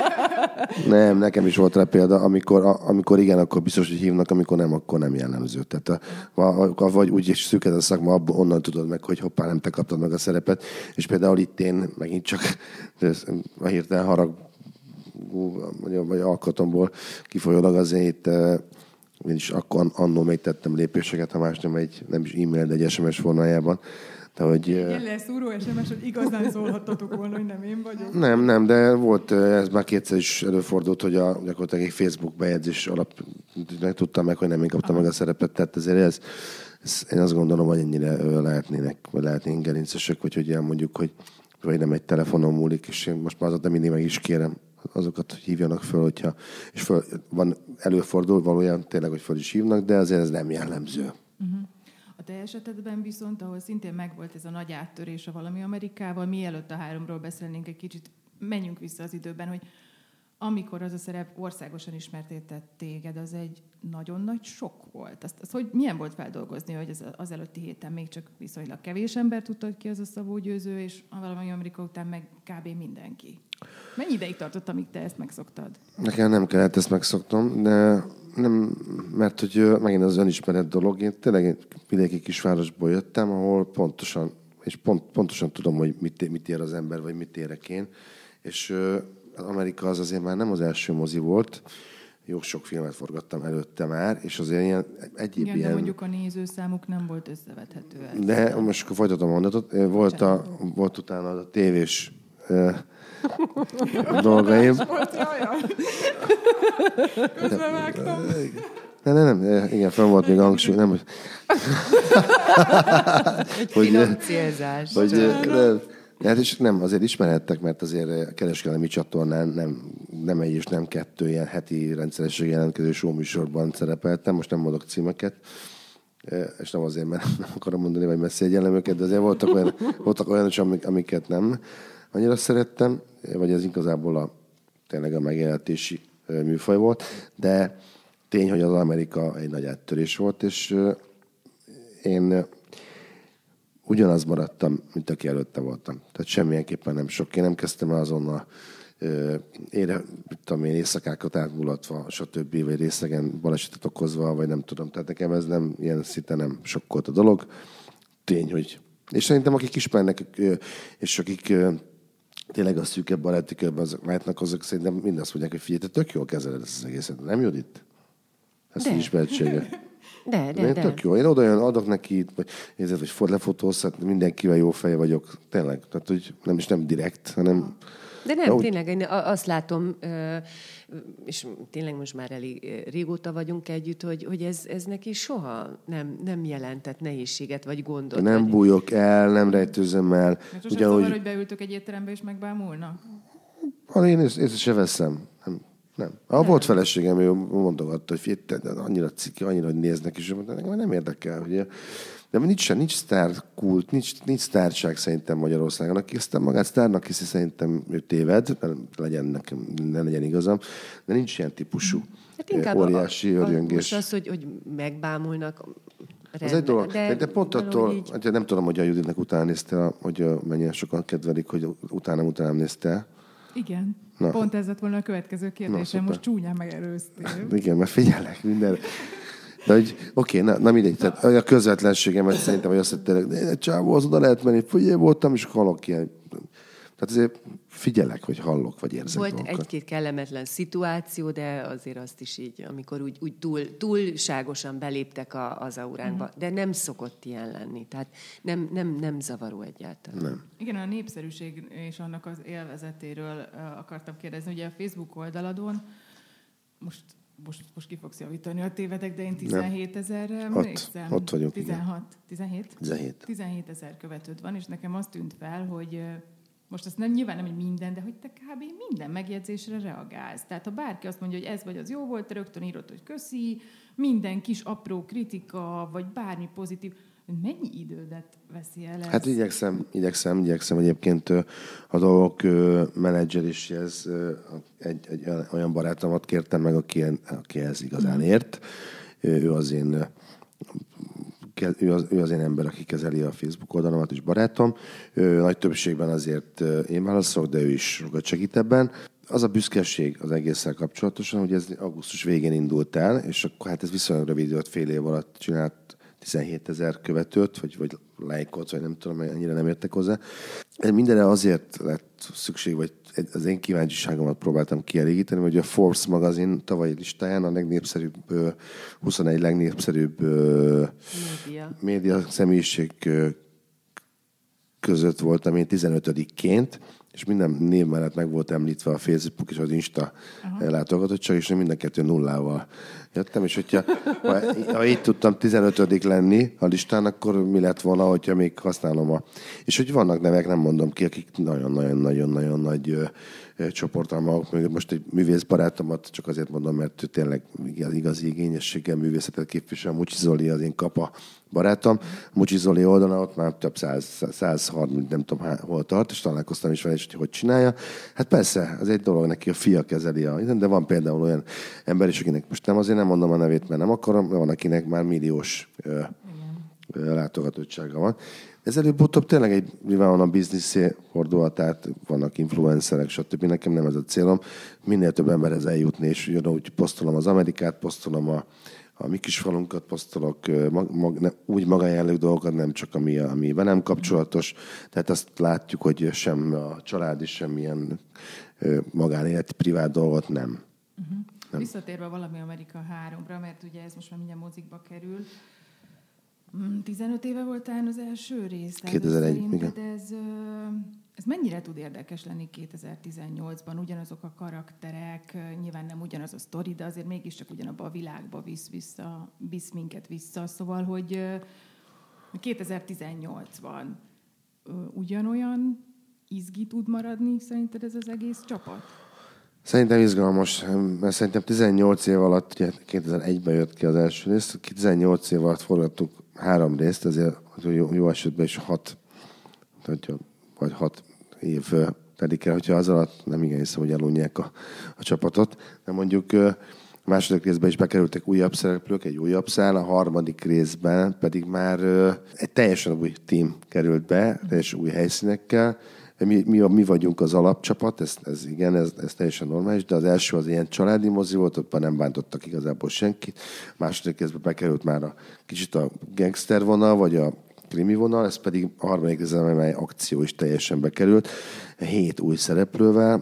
Nem, nekem is volt rá példa, amikor, amikor igen, akkor biztos, hogy hívnak, amikor nem, akkor nem jellemző. Tehát a, a, vagy úgy is szűked a szakma, abban onnan tudod meg, hogy hoppá, nem te kaptad meg a szerepet. És például itt én megint csak a hirtelen harag vagy alkatomból kifolyólag azért én is akkor annól még tettem lépéseket, ha más nem, egy, nem is e-mail, de egy es em es formájában. De, hogy, ilyen leszúró es em es, hogy igazán szólhattatok volna, hogy nem én vagyok. Nem, nem, de volt, ez már kétszer is előfordult, hogy a, gyakorlatilag egy Facebook bejegyzés alap tudtam meg, hogy nem én kaptam Aha. meg a szerepet, tehát ezért ez, ez, én azt gondolom, hogy ennyire lehetnének, vagy lehetnénk gerincesek, vagy hogy elmondjuk, hogy vagy nem egy telefonon múlik, és én most már azot nem mindig meg is kérem azokat, hogy hívjanak föl, hogyha, és föl, van előfordul valójában tényleg, hogy föl is hívnak, de azért ez nem jellemző. Uh-huh. A te esetedben viszont, ahol szintén megvolt ez a nagy áttörés a Valami Amerikával, mielőtt a háromról beszélnénk egy kicsit, menjünk vissza az időben, hogy amikor az a szerep országosan ismertetett téged, az egy nagyon nagy sok volt. Azt, az, hogy milyen volt feldolgozni, hogy az, az előtti héten még csak viszonylag kevés ember tudta, hogy ki az a Szabó Győző, és a Valami Amerika után meg kb. Mindenki. Mennyi ideig tartott, amíg te ezt megszoktad? Nekem nem kellett, ezt megszoktam, de nem, mert hogy megint az önismeret dolog. Én tényleg egy vidéki kisvárosból jöttem, ahol pontosan, és pont, pontosan tudom, hogy mit, mit ér az ember, vagy mit érek én. És az Amerika az azért már nem az első mozi volt, jó sok filmet forgattam előtte már, és azért ilyen egyéb Igen, ilyen... de mondjuk a nézőszámuk nem volt összevethető. El. De most akkor folytatom a mondatot. Volt, a, volt utána a tévés uh, dolgaim. Közbevágtam. Nem, nem, nem, igen, fenn volt még hangsúly. Nem, egy finom célzás. Hogy, nem, hát és nem, azért ismerhettek, mert azért kereskedelmi csatornán nem, nem egy és nem kettő ilyen heti rendszeresség jelentkező showműsorban szerepeltem, most nem mondok címeket, és nem azért, mert nem akarom mondani, vagy messzi egyenlemőket, de azért voltak olyan, voltak olyanok, amiket nem annyira szerettem, vagy ez igazából a, tényleg a megélhetési műfaj volt, de tény, hogy az Amerika egy nagy áttörés volt, és én ugyanaz maradtam, mint aki előtte voltam. Tehát semmilyenképpen nem sok. Én nem kezdtem el azonnal ére, tudom én, éjszakákat átmulatva, stb. Vagy részegen balesetet okozva, vagy nem tudom. Tehát nekem ez nem, ilyen szinte nem sokkolt a dolog. Tény, hogy... És szerintem akik ismernek, és akik tényleg a szűkebb baráti körben azok látnak, azok szerintem mindazt mondják, hogy figyelj, te tök jól kezeled ezt az egészet. Nem, Judit? Ez az ismertsége. De, de, de. Tök jó. Én oda olyan adok neki, vagy érzed, hogy lefotózhat, mindenkivel jó feje vagyok. Tényleg. Tehát, hogy nem is nem direkt, hanem De nem, úgy... tényleg, én azt látom, és tényleg most már elég régóta vagyunk együtt, hogy, hogy ez, ez neki soha nem, nem jelentett nehézséget vagy gondot. Nem vagy... bújok el, nem rejtőzöm el. Mert sosem zavar, hogy beültök egy étterembe és megbámulnak? Én észre se veszem. Nem. Nem. A nem. Volt feleségem, ő mondogatta, hogy annyira ciki, annyira, hogy néznek, és nekem nem érdekel, ugye. De nincs, nincs sztárkult, nincs, nincs sztárság szerintem Magyarországon. Aki aztán magát sztárnak hiszi, szerintem ő téved, legyen nekem, ne legyen igazam, de nincs ilyen típusú hát óriási örjöngés. Most az, hogy, hogy megbámulnak, az egy dolog. De, de pont attól, így... hát nem tudom, hogy a Juditnek utána nézte, hogy mennyien sokan kedvelik, hogy utána utána nézte. Igen. Na. Pont ez lett volna a következő kérdésem. Most csúnyán megerőztél. Igen, mert figyelek minden. De hogy, oké, na, na mindegy. Tehát a közvetlenségemet szerintem, hogy azt mondta, de csávó, az oda lehet menni, hogy voltam, és hallok ilyen. Tehát azért figyelek, hogy hallok, vagy érzek Volt dolgokat. egy-két kellemetlen szituáció, de azért azt is így, amikor úgy, úgy túl, túlságosan beléptek a, az auránkba. Mm. De nem szokott ilyen lenni. Tehát nem, nem, nem zavaró egyáltalán. Nem. Igen, a népszerűség és annak az élvezetéről akartam kérdezni. Ugye a Facebook oldaladon most Most, most ki fogsz javítani a tévedek, de én tizenhét ezerre emlékszem. Ott vagyunk. tizenhat, tizenhét? tizenhét. tizenhét ezer követőd van, és nekem azt tűnt fel, hogy most azt nem, nyilván nem, hogy minden, de hogy te kb. Minden megjegyzésre reagálsz. Tehát ha bárki azt mondja, hogy ez vagy az jó volt, te rögtön írod, hogy köszi, minden kis apró kritika, vagy bármi pozitív. Mennyi idődet veszi el ez? Hát igyekszem, igyekszem, igyekszem egyébként a dolgok menedzser is, ez egy, egy olyan barátomat kértem meg, aki, aki ez igazán ért. Ő az én ő az, ő az én ember, aki kezeli a Facebook oldalamat, és barátom. Ő nagy többségben azért én válaszolok, de ő is sokat segít ebben. Az a büszkeség az egésszel kapcsolatosan, hogy ez augusztus végén indult el, és akkor hát ez viszonylag rövid időt, fél év alatt csinált tizenhét ezer követőt, vagy, vagy lájkot, vagy nem tudom, ennyire nem értek hozzá. Mindenre azért lett szükség, vagy az én kíváncsiságomat próbáltam kielégíteni, hogy a Forbes magazin tavalyi listáján a legnépszerűbb, huszonegy legnépszerűbb média, média személyiség között voltam én tizenötödikként, és minden név mellett meg volt említve a Facebook és az Insta uh-huh. látogatottság, és én mind a kettő nullával jöttem, és hogyha ha, ha így tudtam tizenötödik lenni a listán, akkor mi lett volna, hogyha még használom a... És hogy vannak nevek, nem mondom ki, akik nagyon-nagyon-nagyon-nagyon nagy ö, ö, csoporttal maguk mögött. Most egy művészbarátomat csak azért mondom, mert ő tényleg igazi igényességgel művészetet képvisel. Mucsi Zoli az én kapa barátom. Mucsi Zoli oldalon ott már több száz, száz harminc, nem tudom hol tart, és találkoztam is vele, és hogy hogy csinálja. Hát persze, az egy dolog, neki a fia kezeli a... De van például olyan ember is, akinek most nem azért nem mondom a nevét, mert nem akarom, de van, akinek már milliós ö, ö, látogatottsága van. Ez előbb-utóbb tényleg egy nyilván a bizniszé fordul, tehát vannak influencerek, stb. Nekem nem ez a célom. Minél több emberhez eljutni, és ugyanúgy posztolom az Amerikát, posztolom a, a mi kis falunkat, posztolok mag, mag, ne, úgy magájellegű dolgokat, nem csak ami, ami velem kapcsolatos. Tehát azt látjuk, hogy sem a család is semmilyen magánélet, privát dolgot nem. Uh-huh. Nem. Visszatérve valami Amerika háromra, mert ugye ez most már mindjárt mozikba kerül. tizenöt éve volt talán az első rész. kétezer-egy, igen. Ez, ez mennyire tud érdekes lenni kétezer-tizennyolcban? Ugyanazok a karakterek, nyilván nem ugyanaz a sztori, de azért mégiscsak ugyanabba a világba visz, vissza, visz minket vissza. Szóval, hogy kétezer-tizennyolcban ugyanolyan izgi tud maradni szerinted ez az egész csapat? Szerintem izgalmas, mert szerintem tizennyolc év alatt, ugye kétezer-egyben jött ki az első rész, tizennyolc év alatt forgattuk három részt, ezért jó, jó esetben is hat, vagy hat év telik el, hogyha az alatt nem igen hiszem, hogy elunják a, a csapatot, de mondjuk a második részben is bekerültek újabb szereplők, egy újabb szál, a harmadik részben pedig már egy teljesen új tím került be, teljesen új helyszínekkel. Mi, mi, mi vagyunk az alapcsapat, ez, ez igen, ez, ez teljesen normális, de az első az ilyen családi mozi volt, ott már nem bántottak igazából senkit. Második részben bekerült már a kicsit a gangster vonal, vagy a krimi vonal, ez pedig a harmadik részben, amely akció is teljesen bekerült, hét új szereplővel,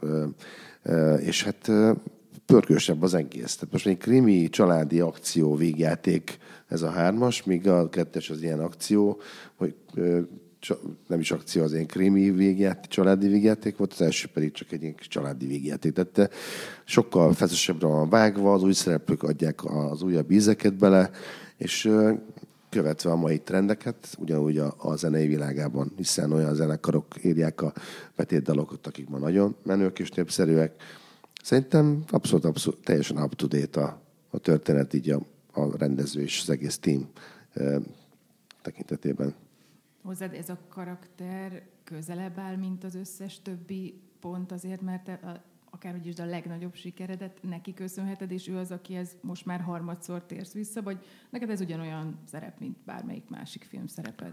és hát pörgősebb az egész. Tehát most egy krimi, családi akció végjáték ez a hármas, míg a kettes az ilyen akció, hogy nem is akció, az én krimi végjáték, családi végjáték volt, az első pedig csak egy ilyen családi végjáték. Tehát sokkal feszesebbre van vágva, az új szereplők adják az újabb ízeket bele, és követve a mai trendeket, ugyanúgy a, a zenei világában, hiszen olyan zenekarok írják a betétdalokat, akik ma nagyon menők és népszerűek. Szerintem abszolút, abszolút teljesen up-to-date a, a történet, így a, a rendező és az egész team e, tekintetében. Hozzád ez a karakter közelebb áll, mint az összes többi pont azért, mert te, akárhogy is a legnagyobb sikeredet neki köszönheted, és ő az, akihez most már harmadszor térsz vissza, vagy neked ez ugyanolyan szerep, mint bármelyik másik film szereped?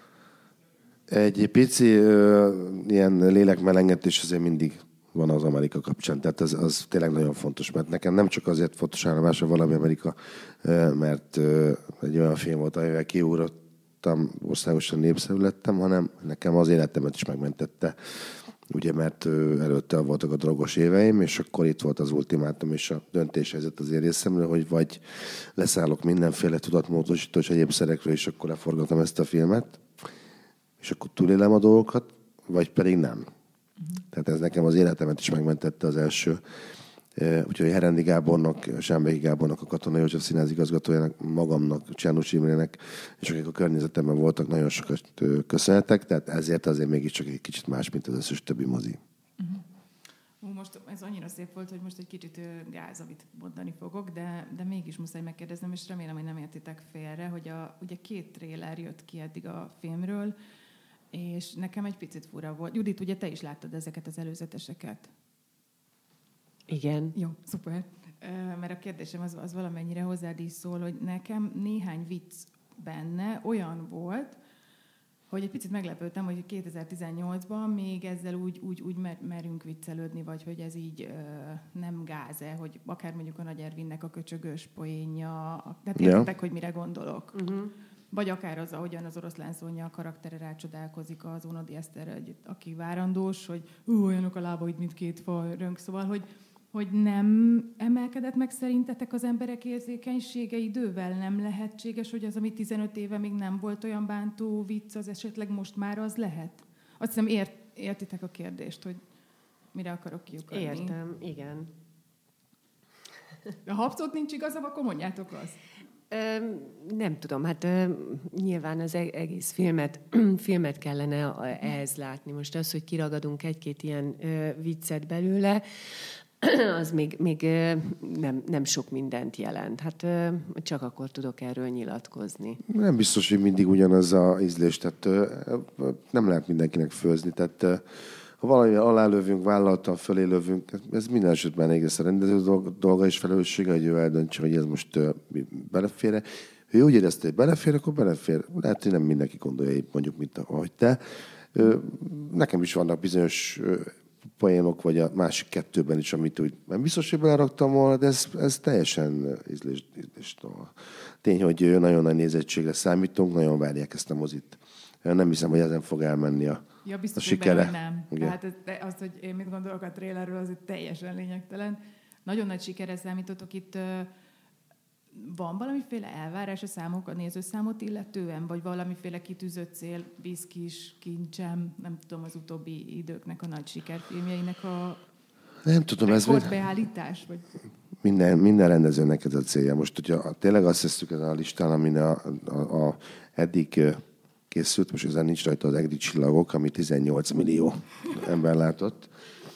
Egy pici ö, ilyen lélekmelengetés azért mindig van az Amerika kapcsán. Tehát az, az tényleg nagyon fontos, mert nekem nem csak azért fontos állomásra valami Amerika, mert egy olyan film volt, amivel kiugrottam, országosan népszerű lettem, hanem nekem az életemet is megmentette. Ugye, mert előtte voltak a drogos éveim, és akkor itt volt az ultimátum, és a döntéshelyzet az én részemről, hogy vagy leszállok mindenféle tudatmódosító és egyéb szerekről, és akkor leforgatom ezt a filmet, és akkor túlélem a dolgokat, vagy pedig nem. Uh-huh. Tehát ez nekem az életemet is megmentette az első. Úgyhogy Herendi Gábornak, Sámbéki Gábornak, a Katona József Színház igazgatójának, magamnak, Csernus Imrének, és akik a környezetemben voltak, nagyon sokat köszönhetek, tehát ezért azért mégiscsak egy kicsit más, mint az összes többi mozi. Uh-huh. Most ez annyira szép volt, hogy most egy kicsit gáz, amit mondani fogok, de, de mégis muszáj megkérdeznem, és remélem, hogy nem értitek félre, hogy a, ugye két tréler jött ki eddig a filmről, és nekem egy picit fura volt. Judit, ugye te is láttad ezeket az előzeteseket? Igen. Jó, szuper. Mert a kérdésem az, az valamennyire hozzád is szól, hogy nekem néhány vicc benne olyan volt, hogy egy picit meglepődtem, hogy kétezer-tizennyolcban még ezzel úgy, úgy, úgy mer- merünk viccelődni, vagy hogy ez így ö, nem gáz-e, hogy akár mondjuk a Nagy Ervinnek a köcsögös poénja, tehát értitek, yeah. hogy mire gondolok. Uh-huh. Vagy akár az, ahogyan az Oroszlán Szonya a karaktere rácsodálkozik az Ónodi Eszterre, aki várandós, hogy ú, olyanok a lábaid, mint két fa rönk, szóval, hogy hogy nem emelkedett meg szerintetek az emberek érzékenysége idővel? Nem lehetséges, hogy az, ami tizenöt éve még nem volt olyan bántó vicc, az esetleg most már az lehet? Azt hiszem ért, értitek a kérdést, hogy mire akarok kiukadni. Értem, igen. Ha abszolút nincs igazam, akkor mondjátok azt. Ö, nem tudom, hát ö, nyilván az egész filmet, filmet kellene ehhez látni. Most az, hogy kiragadunk egy-két ilyen ö, viccet belőle, az még, még nem, nem sok mindent jelent. Hát csak akkor tudok erről nyilatkozni. Nem biztos, hogy mindig ugyanaz az ízlés, tehát nem lehet mindenkinek főzni. Tehát ha valami alálövünk, vállaltan fölé lövünk, ez minden esetben egész a rendező dolga és felelőssége, hogy ő eldöntse, hogy ez most belefér. Ha ő úgy érezte, hogy belefér, akkor belefér. Lehet, hogy nem mindenki gondolja, mondjuk, mint ahogy te. Nekem is vannak bizonyos poénok, vagy a másik kettőben is, amit úgy nem biztos, hogy beleraktam volna, de ez, ez teljesen ízlés, ízlés dolga. Tény, hogy nagyon nagy nézettségre számítunk, nagyon várják ezt a mozit. Nem hiszem, hogy ezen fog elmenni a, ja, biztos, a sikere. Benne, nem. Tehát ez, az, hogy én mit gondolok a trailerről, az teljesen lényegtelen. Nagyon nagy sikere számítotok itt. Van valamiféle elvárás a számok, a nézőszámot illetően, vagy valamiféle kitűzött cél, Viszkis, Kincsem, nem tudom, az utóbbi időknek a nagy sikerfilmjeinek a nem tudom, ez beállítás? Vagy... Minden, minden rendezőnek ez a célja. Most, hogyha tényleg azt hiszük ezen a listán, amin a, a, a eddig készült, most ezen nincs rajta az egri csillagok, ami tizennyolc millió ember látott.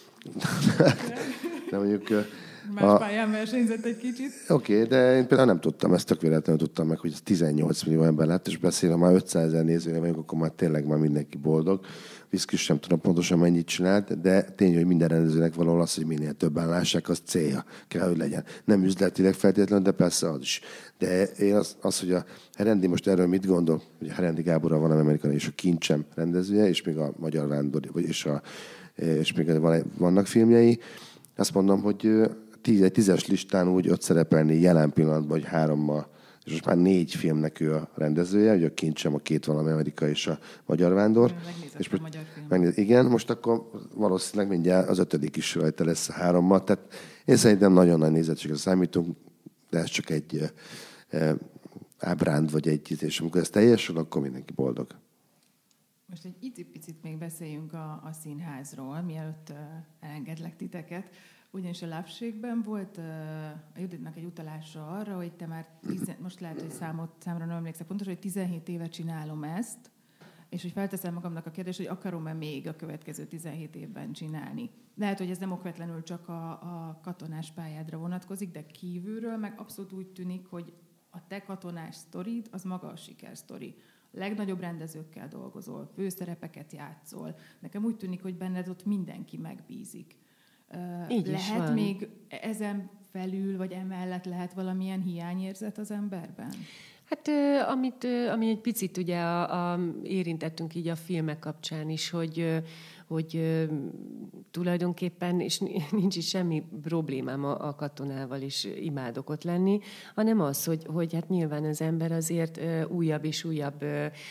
De mondjuk... Más a... pályán versenyzett egy kicsit. Oké, okay, de én például nem tudtam, ezt tök véletlenül tudtam meg, hogy tizennyolc millió ember lát, és beszélve már ötszázezer nézője vagyunk, akkor már tényleg már mindenki boldog. Viszkis sem tudom pontosan mennyit csinált, de tény, hogy minden rendezőnek valahol az, hogy minél többen lássák, az célja kell, hogy legyen. Nem üzletileg feltétlenül, de persze az is. De én az, az hogy a Herendi most erről mit gondol, hogy a Herendi Gáborral van amerikai, és a Kincsem rendezője, és még a Magyar Vándor, és, a, és még vannak filmjei. Azt mondom, hogy tíz, egy tízes listán úgy ott szerepelni jelen pillanatban, hogy hárommal, és most már négy filmnek ő a rendezője, hogy a Kincsem, a Két valami Amerika és a Magyar Vándor. És most, a magyar film. Megnéz, igen, most akkor valószínűleg mindjárt az ötödik is rajta lesz a hárommal. Tehát én szerintem nagyon nagy nézettségre számítunk, de ez csak egy e, ábránd vagy egy, és amikor ez teljesül, akkor mindenki boldog. Most egy icipicit még beszéljünk a, a színházról, mielőtt uh, elengedlek titeket. Ugyanis a Lávségben volt uh, a Juditnak egy utalása arra, hogy te már, tizen, most lehet, hogy számot, számra nem emlékszem pontosan, hogy tizenhét éve csinálom ezt, és hogy felteszem magamnak a kérdést, hogy akarom-e még a következő tizenhét évben csinálni. Lehet, hogy ez nem okvetlenül csak a, a katonás pályádra vonatkozik, de kívülről meg abszolút úgy tűnik, hogy a te katonás sztorid, az maga a sikersztori. Legnagyobb rendezőkkel dolgozol, főszerepeket játszol. Nekem úgy tűnik, hogy benned ott mindenki megbízik. Így lehet még ezen felül, vagy emellett lehet valamilyen hiányérzet az emberben? Hát amit, ami egy picit ugye a, a, érintettünk így a filmek kapcsán is, hogy, hogy tulajdonképpen, és nincs is semmi problémám a, a katonával is imádok ott lenni, hanem az, hogy, hogy hát nyilván az ember azért újabb és újabb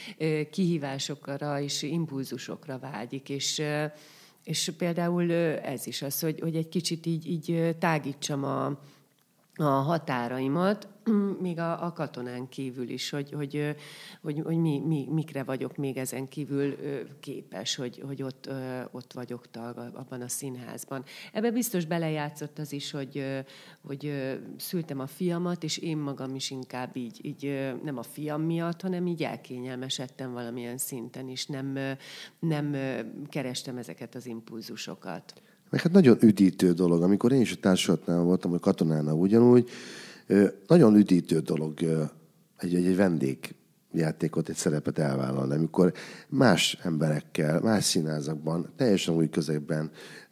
kihívásokra és impulzusokra vágyik, és És például ez is az, hogy, hogy egy kicsit így, így tágítsam a, a határaimat, még a, a katonán kívül is, hogy, hogy, hogy, hogy mi, mi, mikre vagyok még ezen kívül képes, hogy, hogy ott, ott vagyok tag abban a színházban. Ebbe biztos belejátszott az is, hogy, hogy szültem a fiamat, és én magam is inkább így, így nem a fiam miatt, hanem így elkényelmesedtem valamilyen szinten, és nem, nem kerestem ezeket az impulzusokat. Meg hát nagyon üdítő dolog, amikor én is a társulatnál voltam, vagy katonánál ugyanúgy, nagyon üdítő dolog egy, egy, egy vendégjátékot, egy szerepet elvállalni, amikor más emberekkel, más színházakban, teljesen új közegben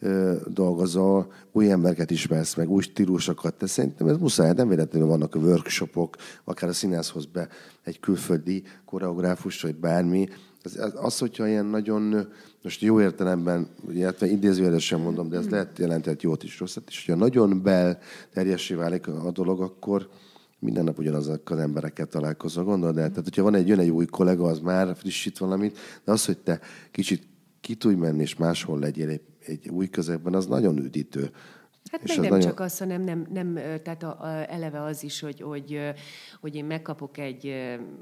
dolgozol, új embereket ismersz meg, új stílusokat, de szerintem ez muszáj, nem véletlenül vannak a workshopok, akár a színházhoz be egy külföldi koreográfus, vagy bármi. Az, az, hogyha ilyen nagyon, most jó értelemben, illetve idézőjelesen mondom, de ez lehet jelentett jót is, rosszat is, hogyha nagyon belterjessé válik a dolog, akkor minden nap ugyanazokkal az emberekkel találkozol, gondolod el? Tehát, hogyha van egy, jön egy új kollega, az már frissít valamit, de az, hogy te kicsit ki tudj menni, és máshol legyél egy, egy új közegben, az nagyon üdítő. Hát meg nem nagyon... csak az, hanem nem, nem tehát a, a, eleve az is, hogy, hogy, hogy én megkapok egy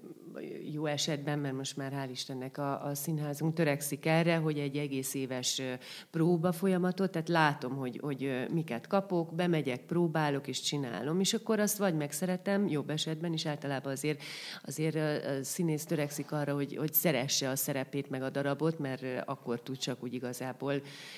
jó esetben, mert most már hál' Istennek a, a színházunk törekszik erre, hogy egy egész éves próba folyamatot, tehát látom, hogy, hogy miket kapok, bemegyek, próbálok és csinálom, és akkor azt vagy megszeretem, jobb esetben is általában azért, azért a színész törekszik arra, hogy, hogy szeresse a szerepét meg a darabot, mert akkor tud csak úgy igazából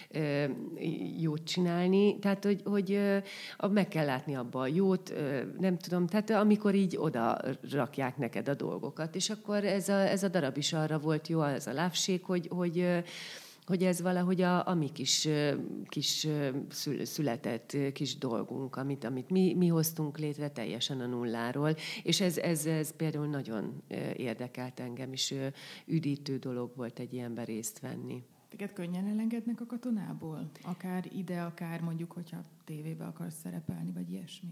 jót csinálni. Tehát, hogy, hogy meg kell látni abba a jót, nem tudom, tehát amikor így oda rakják neked a dolgokat. És akkor ez a, ez a darab is arra volt jó, ez a Lávség, hogy, hogy, hogy ez valahogy a, a mi kis, kis született kis dolgunk, amit, amit mi, mi hoztunk létre teljesen a nulláról. És ez, ez, ez például nagyon érdekelt engem, és üdítő dolog volt egy ilyenben részt venni. Téged könnyen elengednek a katonából? Akár ide, akár mondjuk, hogyha tévébe akarsz szerepelni, vagy ilyesmi?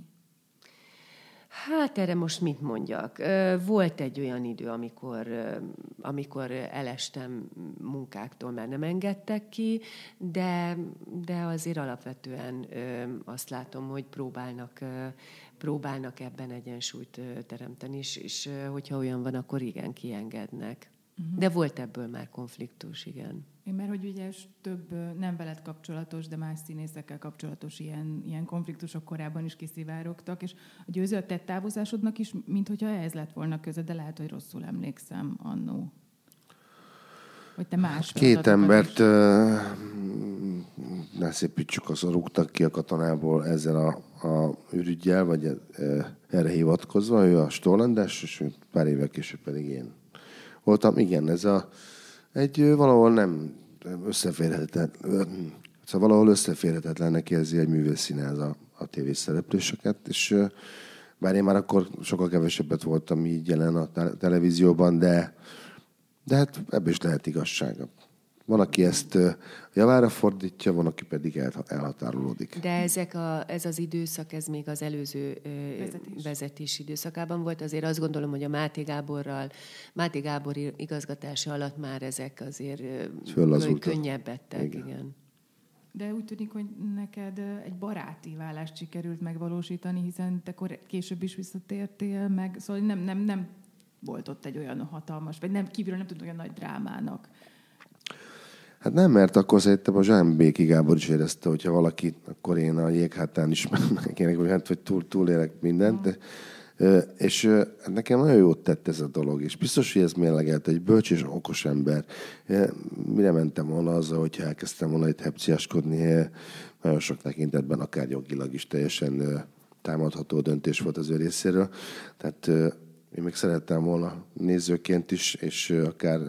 Hát erre most mit mondjak? Volt egy olyan idő, amikor, amikor elestem munkáktól, mert nem engedtek ki, de, de azért alapvetően azt látom, hogy próbálnak, próbálnak ebben egyensúlyt teremteni, és, és hogyha olyan van, akkor igen, kiengednek. Uh-huh. De volt ebből már konfliktus, igen. Én mert hogy ugye több nem veled kapcsolatos, de más színészekkel kapcsolatos ilyen, ilyen konfliktusok korábban is kiszivárogtak, és a Győző, a te távozásodnak is, minthogyha ehhez lett volna köze, de lehet, hogy rosszul emlékszem annó. Vagy te más Két embert, uh, ne szépítsük, azt rúgtak ki a katonából ezzel a, a ürüggyel, vagy uh, erre hivatkozva, ő a Stoll András, és pár évvel később pedig én voltam. Igen, ez a egy valahol nem összeférhetetlen, szóval valahol összeférhetetlennek érzi egy művészszínház a, a tévészereplősöket, és bár én már akkor sokkal kevesebbet voltam így jelen a televízióban, de, de hát ebből is lehet igazsága. Van, aki ezt javára fordítja, van, aki pedig el, elhatárolódik. De ezek a, ez az időszak, ez még az előző Vezetés. vezetés időszakában volt. Azért azt gondolom, hogy a Máté Gáborral, Máté Gábor igazgatása alatt már ezek azért könnyebbettek. Igen. igen. De úgy tűnik, hogy neked egy baráti válást sikerült megvalósítani, hiszen te később is visszatértél, meg szóval nem, nem, nem volt ott egy olyan hatalmas, vagy nem kívülről nem tudod olyan nagy drámának Hát nem, mert akkor szerintem a Zsámbéki Gábor is érezte, hogyha valaki, akkor én a jéghátán is megkének, hogy hát, vagy túl, túlélek mindent. De, és nekem nagyon jót tett ez a dolog, és biztos, hogy ez mérlegelt egy bölcs és okos ember. Mire mentem volna azzal, hogyha elkezdtem volna itt hepciáskodni, nagyon sok tekintetben, akár jogilag is teljesen támadható döntés volt az ő részéről. Tehát én még szerettem volna nézőként is, és akár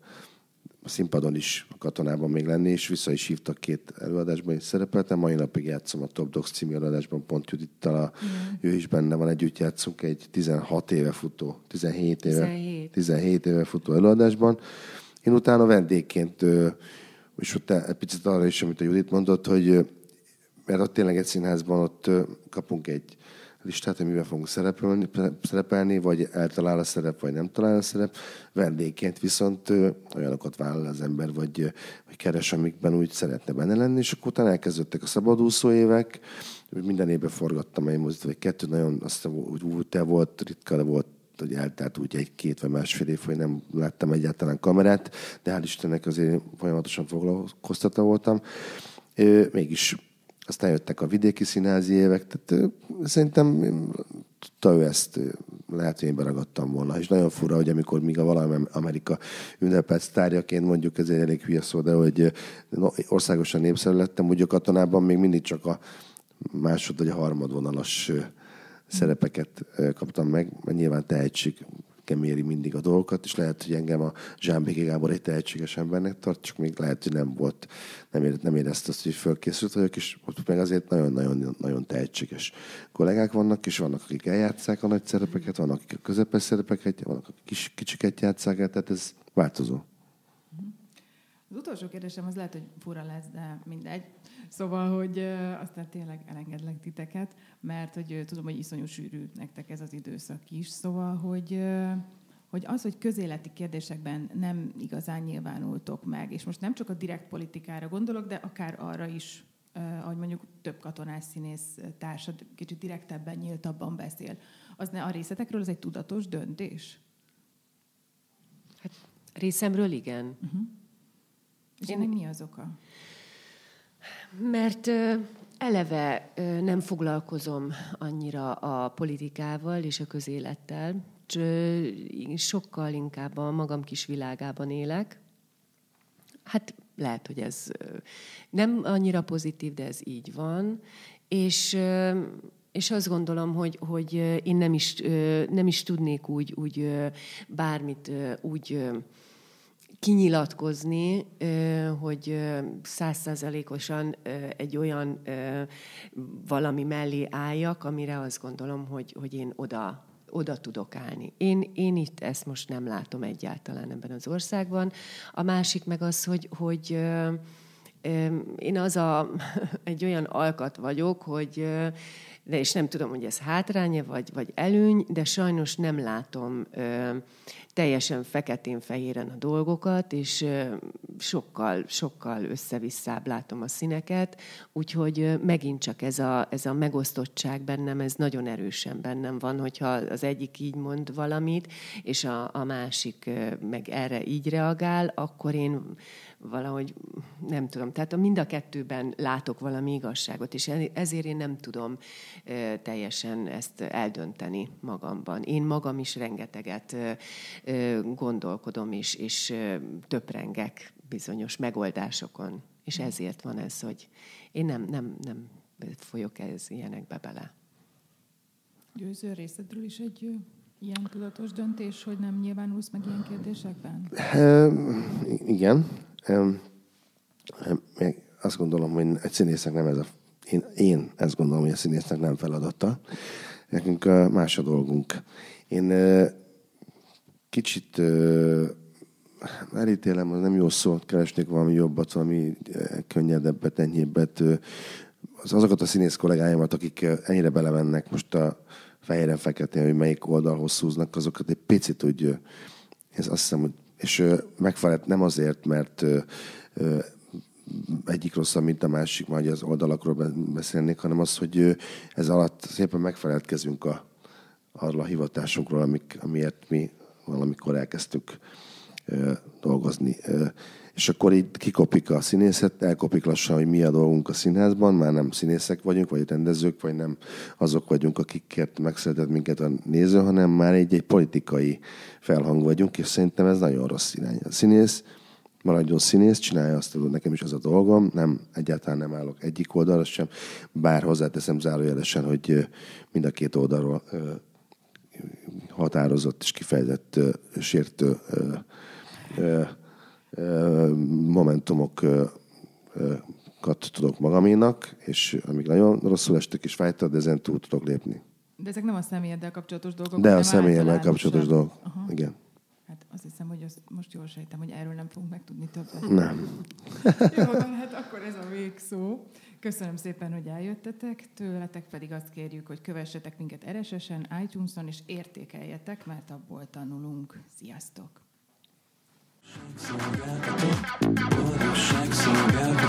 a színpadon is, a Katonában még lenni, és vissza is hívtak két előadásban, és szerepeltem. Mai napig játszom a Top Dogs című előadásban, pont Judittal, a, mm. ő is benne van, együtt játszunk egy tizenhat éve futó, tizenhét éve, tizenhét. tizenhét éve futó előadásban. Én utána vendégként, és ott egy picit arra is, amit a Judit mondott, hogy mert ott tényleg egy színházban ott kapunk egy listát, hogy mivel fogunk szerepelni, szerepelni, vagy eltalál a szerep, vagy nem talál a szerep. Vendégként viszont olyanokat vállal az ember, vagy, vagy keres, amikben úgy szeretne benne lenni, és akkor utána elkezdődtek a szabadúszó évek. Minden évben forgattam egy mozdít, vagy kettő, nagyon azt úgy, úgy te volt, ritka, de volt, hogy eltelt úgy egy-két vagy másfél év, hogy nem láttam egyáltalán kamerát, de hál' Istennek azért folyamatosan foglalkoztatva voltam. Mégis aztán jöttek a vidéki színházi évek, tehát szerintem tudta ő ezt, lehet, hogy én beragadtam volna. És nagyon fura, hogy amikor míg a valami Amerika ünnepelt sztárjaként, mondjuk ez egy elég hülye szó, de hogy országosan népszerű lettem, úgy a Katonában még mindig csak a másod vagy a harmadvonalas szerepeket kaptam meg, mert nyilván tehetség méri mindig a dolgokat, és lehet, hogy engem a Zsámbéki Gábor egy tehetséges embernek tart, csak még lehet, hogy nem volt, nem, ér, nem érezte azt, hogy fölkészült vagyok, és ott meg azért nagyon-nagyon tehetséges kollégák vannak, és vannak, akik eljátszák a nagy szerepeket, vannak, akik a közepes szerepeket, vannak, akik kis, kicsiket játszák, tehát ez változó. Az utolsó kérdésem az lehet, hogy fura lesz, de mindegy. Szóval, hogy uh, aztán tényleg elengedlek titeket, mert hogy uh, tudom, hogy iszonyú sűrű nektek ez az időszak is. Szóval, hogy, uh, hogy az, hogy közéleti kérdésekben nem igazán nyilvánultok meg, és most nem csak a direkt politikára gondolok, de akár arra is, uh, ahogy mondjuk több katonás színész társad kicsit direktebben, nyíltabban beszél. Az ne a részletekről, az egy tudatos döntés? Hát részemről igen. Uh-huh. És ennek mi az oka? Mert eleve nem foglalkozom annyira a politikával és a közélettel. Sokkal inkább a magam kis világában élek. Hát lehet, hogy ez nem annyira pozitív, de ez így van. És, és azt gondolom, hogy, hogy én nem is, nem is tudnék úgy, úgy bármit úgy kinyilatkozni, hogy százszázalékosan egy olyan valami mellé álljak, amire azt gondolom, hogy, hogy én oda, oda tudok állni. Én, én itt ezt most nem látom egyáltalán ebben az országban. A másik meg az, hogy, hogy én az a, egy olyan alkat vagyok, hogy de és nem tudom, hogy ez hátránya vagy, vagy előny, de sajnos nem látom ö, teljesen feketén-fehéren a dolgokat, és ö, sokkal, sokkal összevisszább látom a színeket, úgyhogy ö, megint csak ez a, ez a megosztottság bennem, ez nagyon erősen bennem van, hogyha az egyik így mond valamit, és a, a másik ö, meg erre így reagál, akkor én valahogy nem tudom. Tehát mind a kettőben látok valami igazságot, és ezért én nem tudom teljesen ezt eldönteni magamban. Én magam is rengeteget gondolkodom, és, és töprengek bizonyos megoldásokon. És ezért van ez, hogy én nem, nem, nem folyok ez ilyenekbe bele. Győző részedről is egy ilyen tudatos döntés, hogy nem nyilvánulsz meg ilyen kérdésekben? Igen. Még azt gondolom, hogy egy színésznek nem ez a... Én, én ezt gondolom, hogy a színésznek nem feladata. Nekünk más a dolgunk. Én kicsit elítélem, az nem jó szó, keresnék valami jobbat, valami könnyedebbet, enyhébbet. Az, azokat a színész kollégáimat, akik ennyire belemennek most a fehéren-feketén, hogy melyik oldalhoz húznak, azokat egy picit úgy, ez azt hiszem, hogy és megfelelt nem azért, mert egyik rosszabb, mint a másik, majd az oldalakról beszélnék, hanem az, hogy ez alatt szépen megfeledkezünk a, arról a hivatásunkról, amik, amiért mi valamikor elkezdtük dolgozni. és akkor így kikopik a színészet, elkopik lassan, hogy mi a dolgunk a színházban, már nem színészek vagyunk, vagy rendezők, vagy nem azok vagyunk, akikért megszületett minket a néző, hanem már egy, egy politikai felhang vagyunk, és szerintem ez nagyon rossz irány. A színész maradjon színész, csinálja azt, hogy nekem is az a dolgom, nem, egyáltalán nem állok egyik oldalra sem, bár hozzáteszem zárójelesen, hogy mind a két oldalról határozott és kifejezett sértő momentumokat tudok magaménak, és amíg nagyon rosszul estek és fájtak, de ezen túl tudok lépni. De ezek nem a személyeddel kapcsolatos dolgok. De a személyemmel kapcsolatos dolgok. Aha. Igen. Hát azt hiszem, hogy azt most jól sejtem, hogy erről nem fogunk megtudni többet. Nem. Jó, hát akkor ez a végszó. Köszönöm szépen, hogy eljöttetek. Tőletek pedig azt kérjük, hogy kövessetek minket er es es-en, iTunes-on, és értékeljetek, mert abból tanulunk. Sziasztok!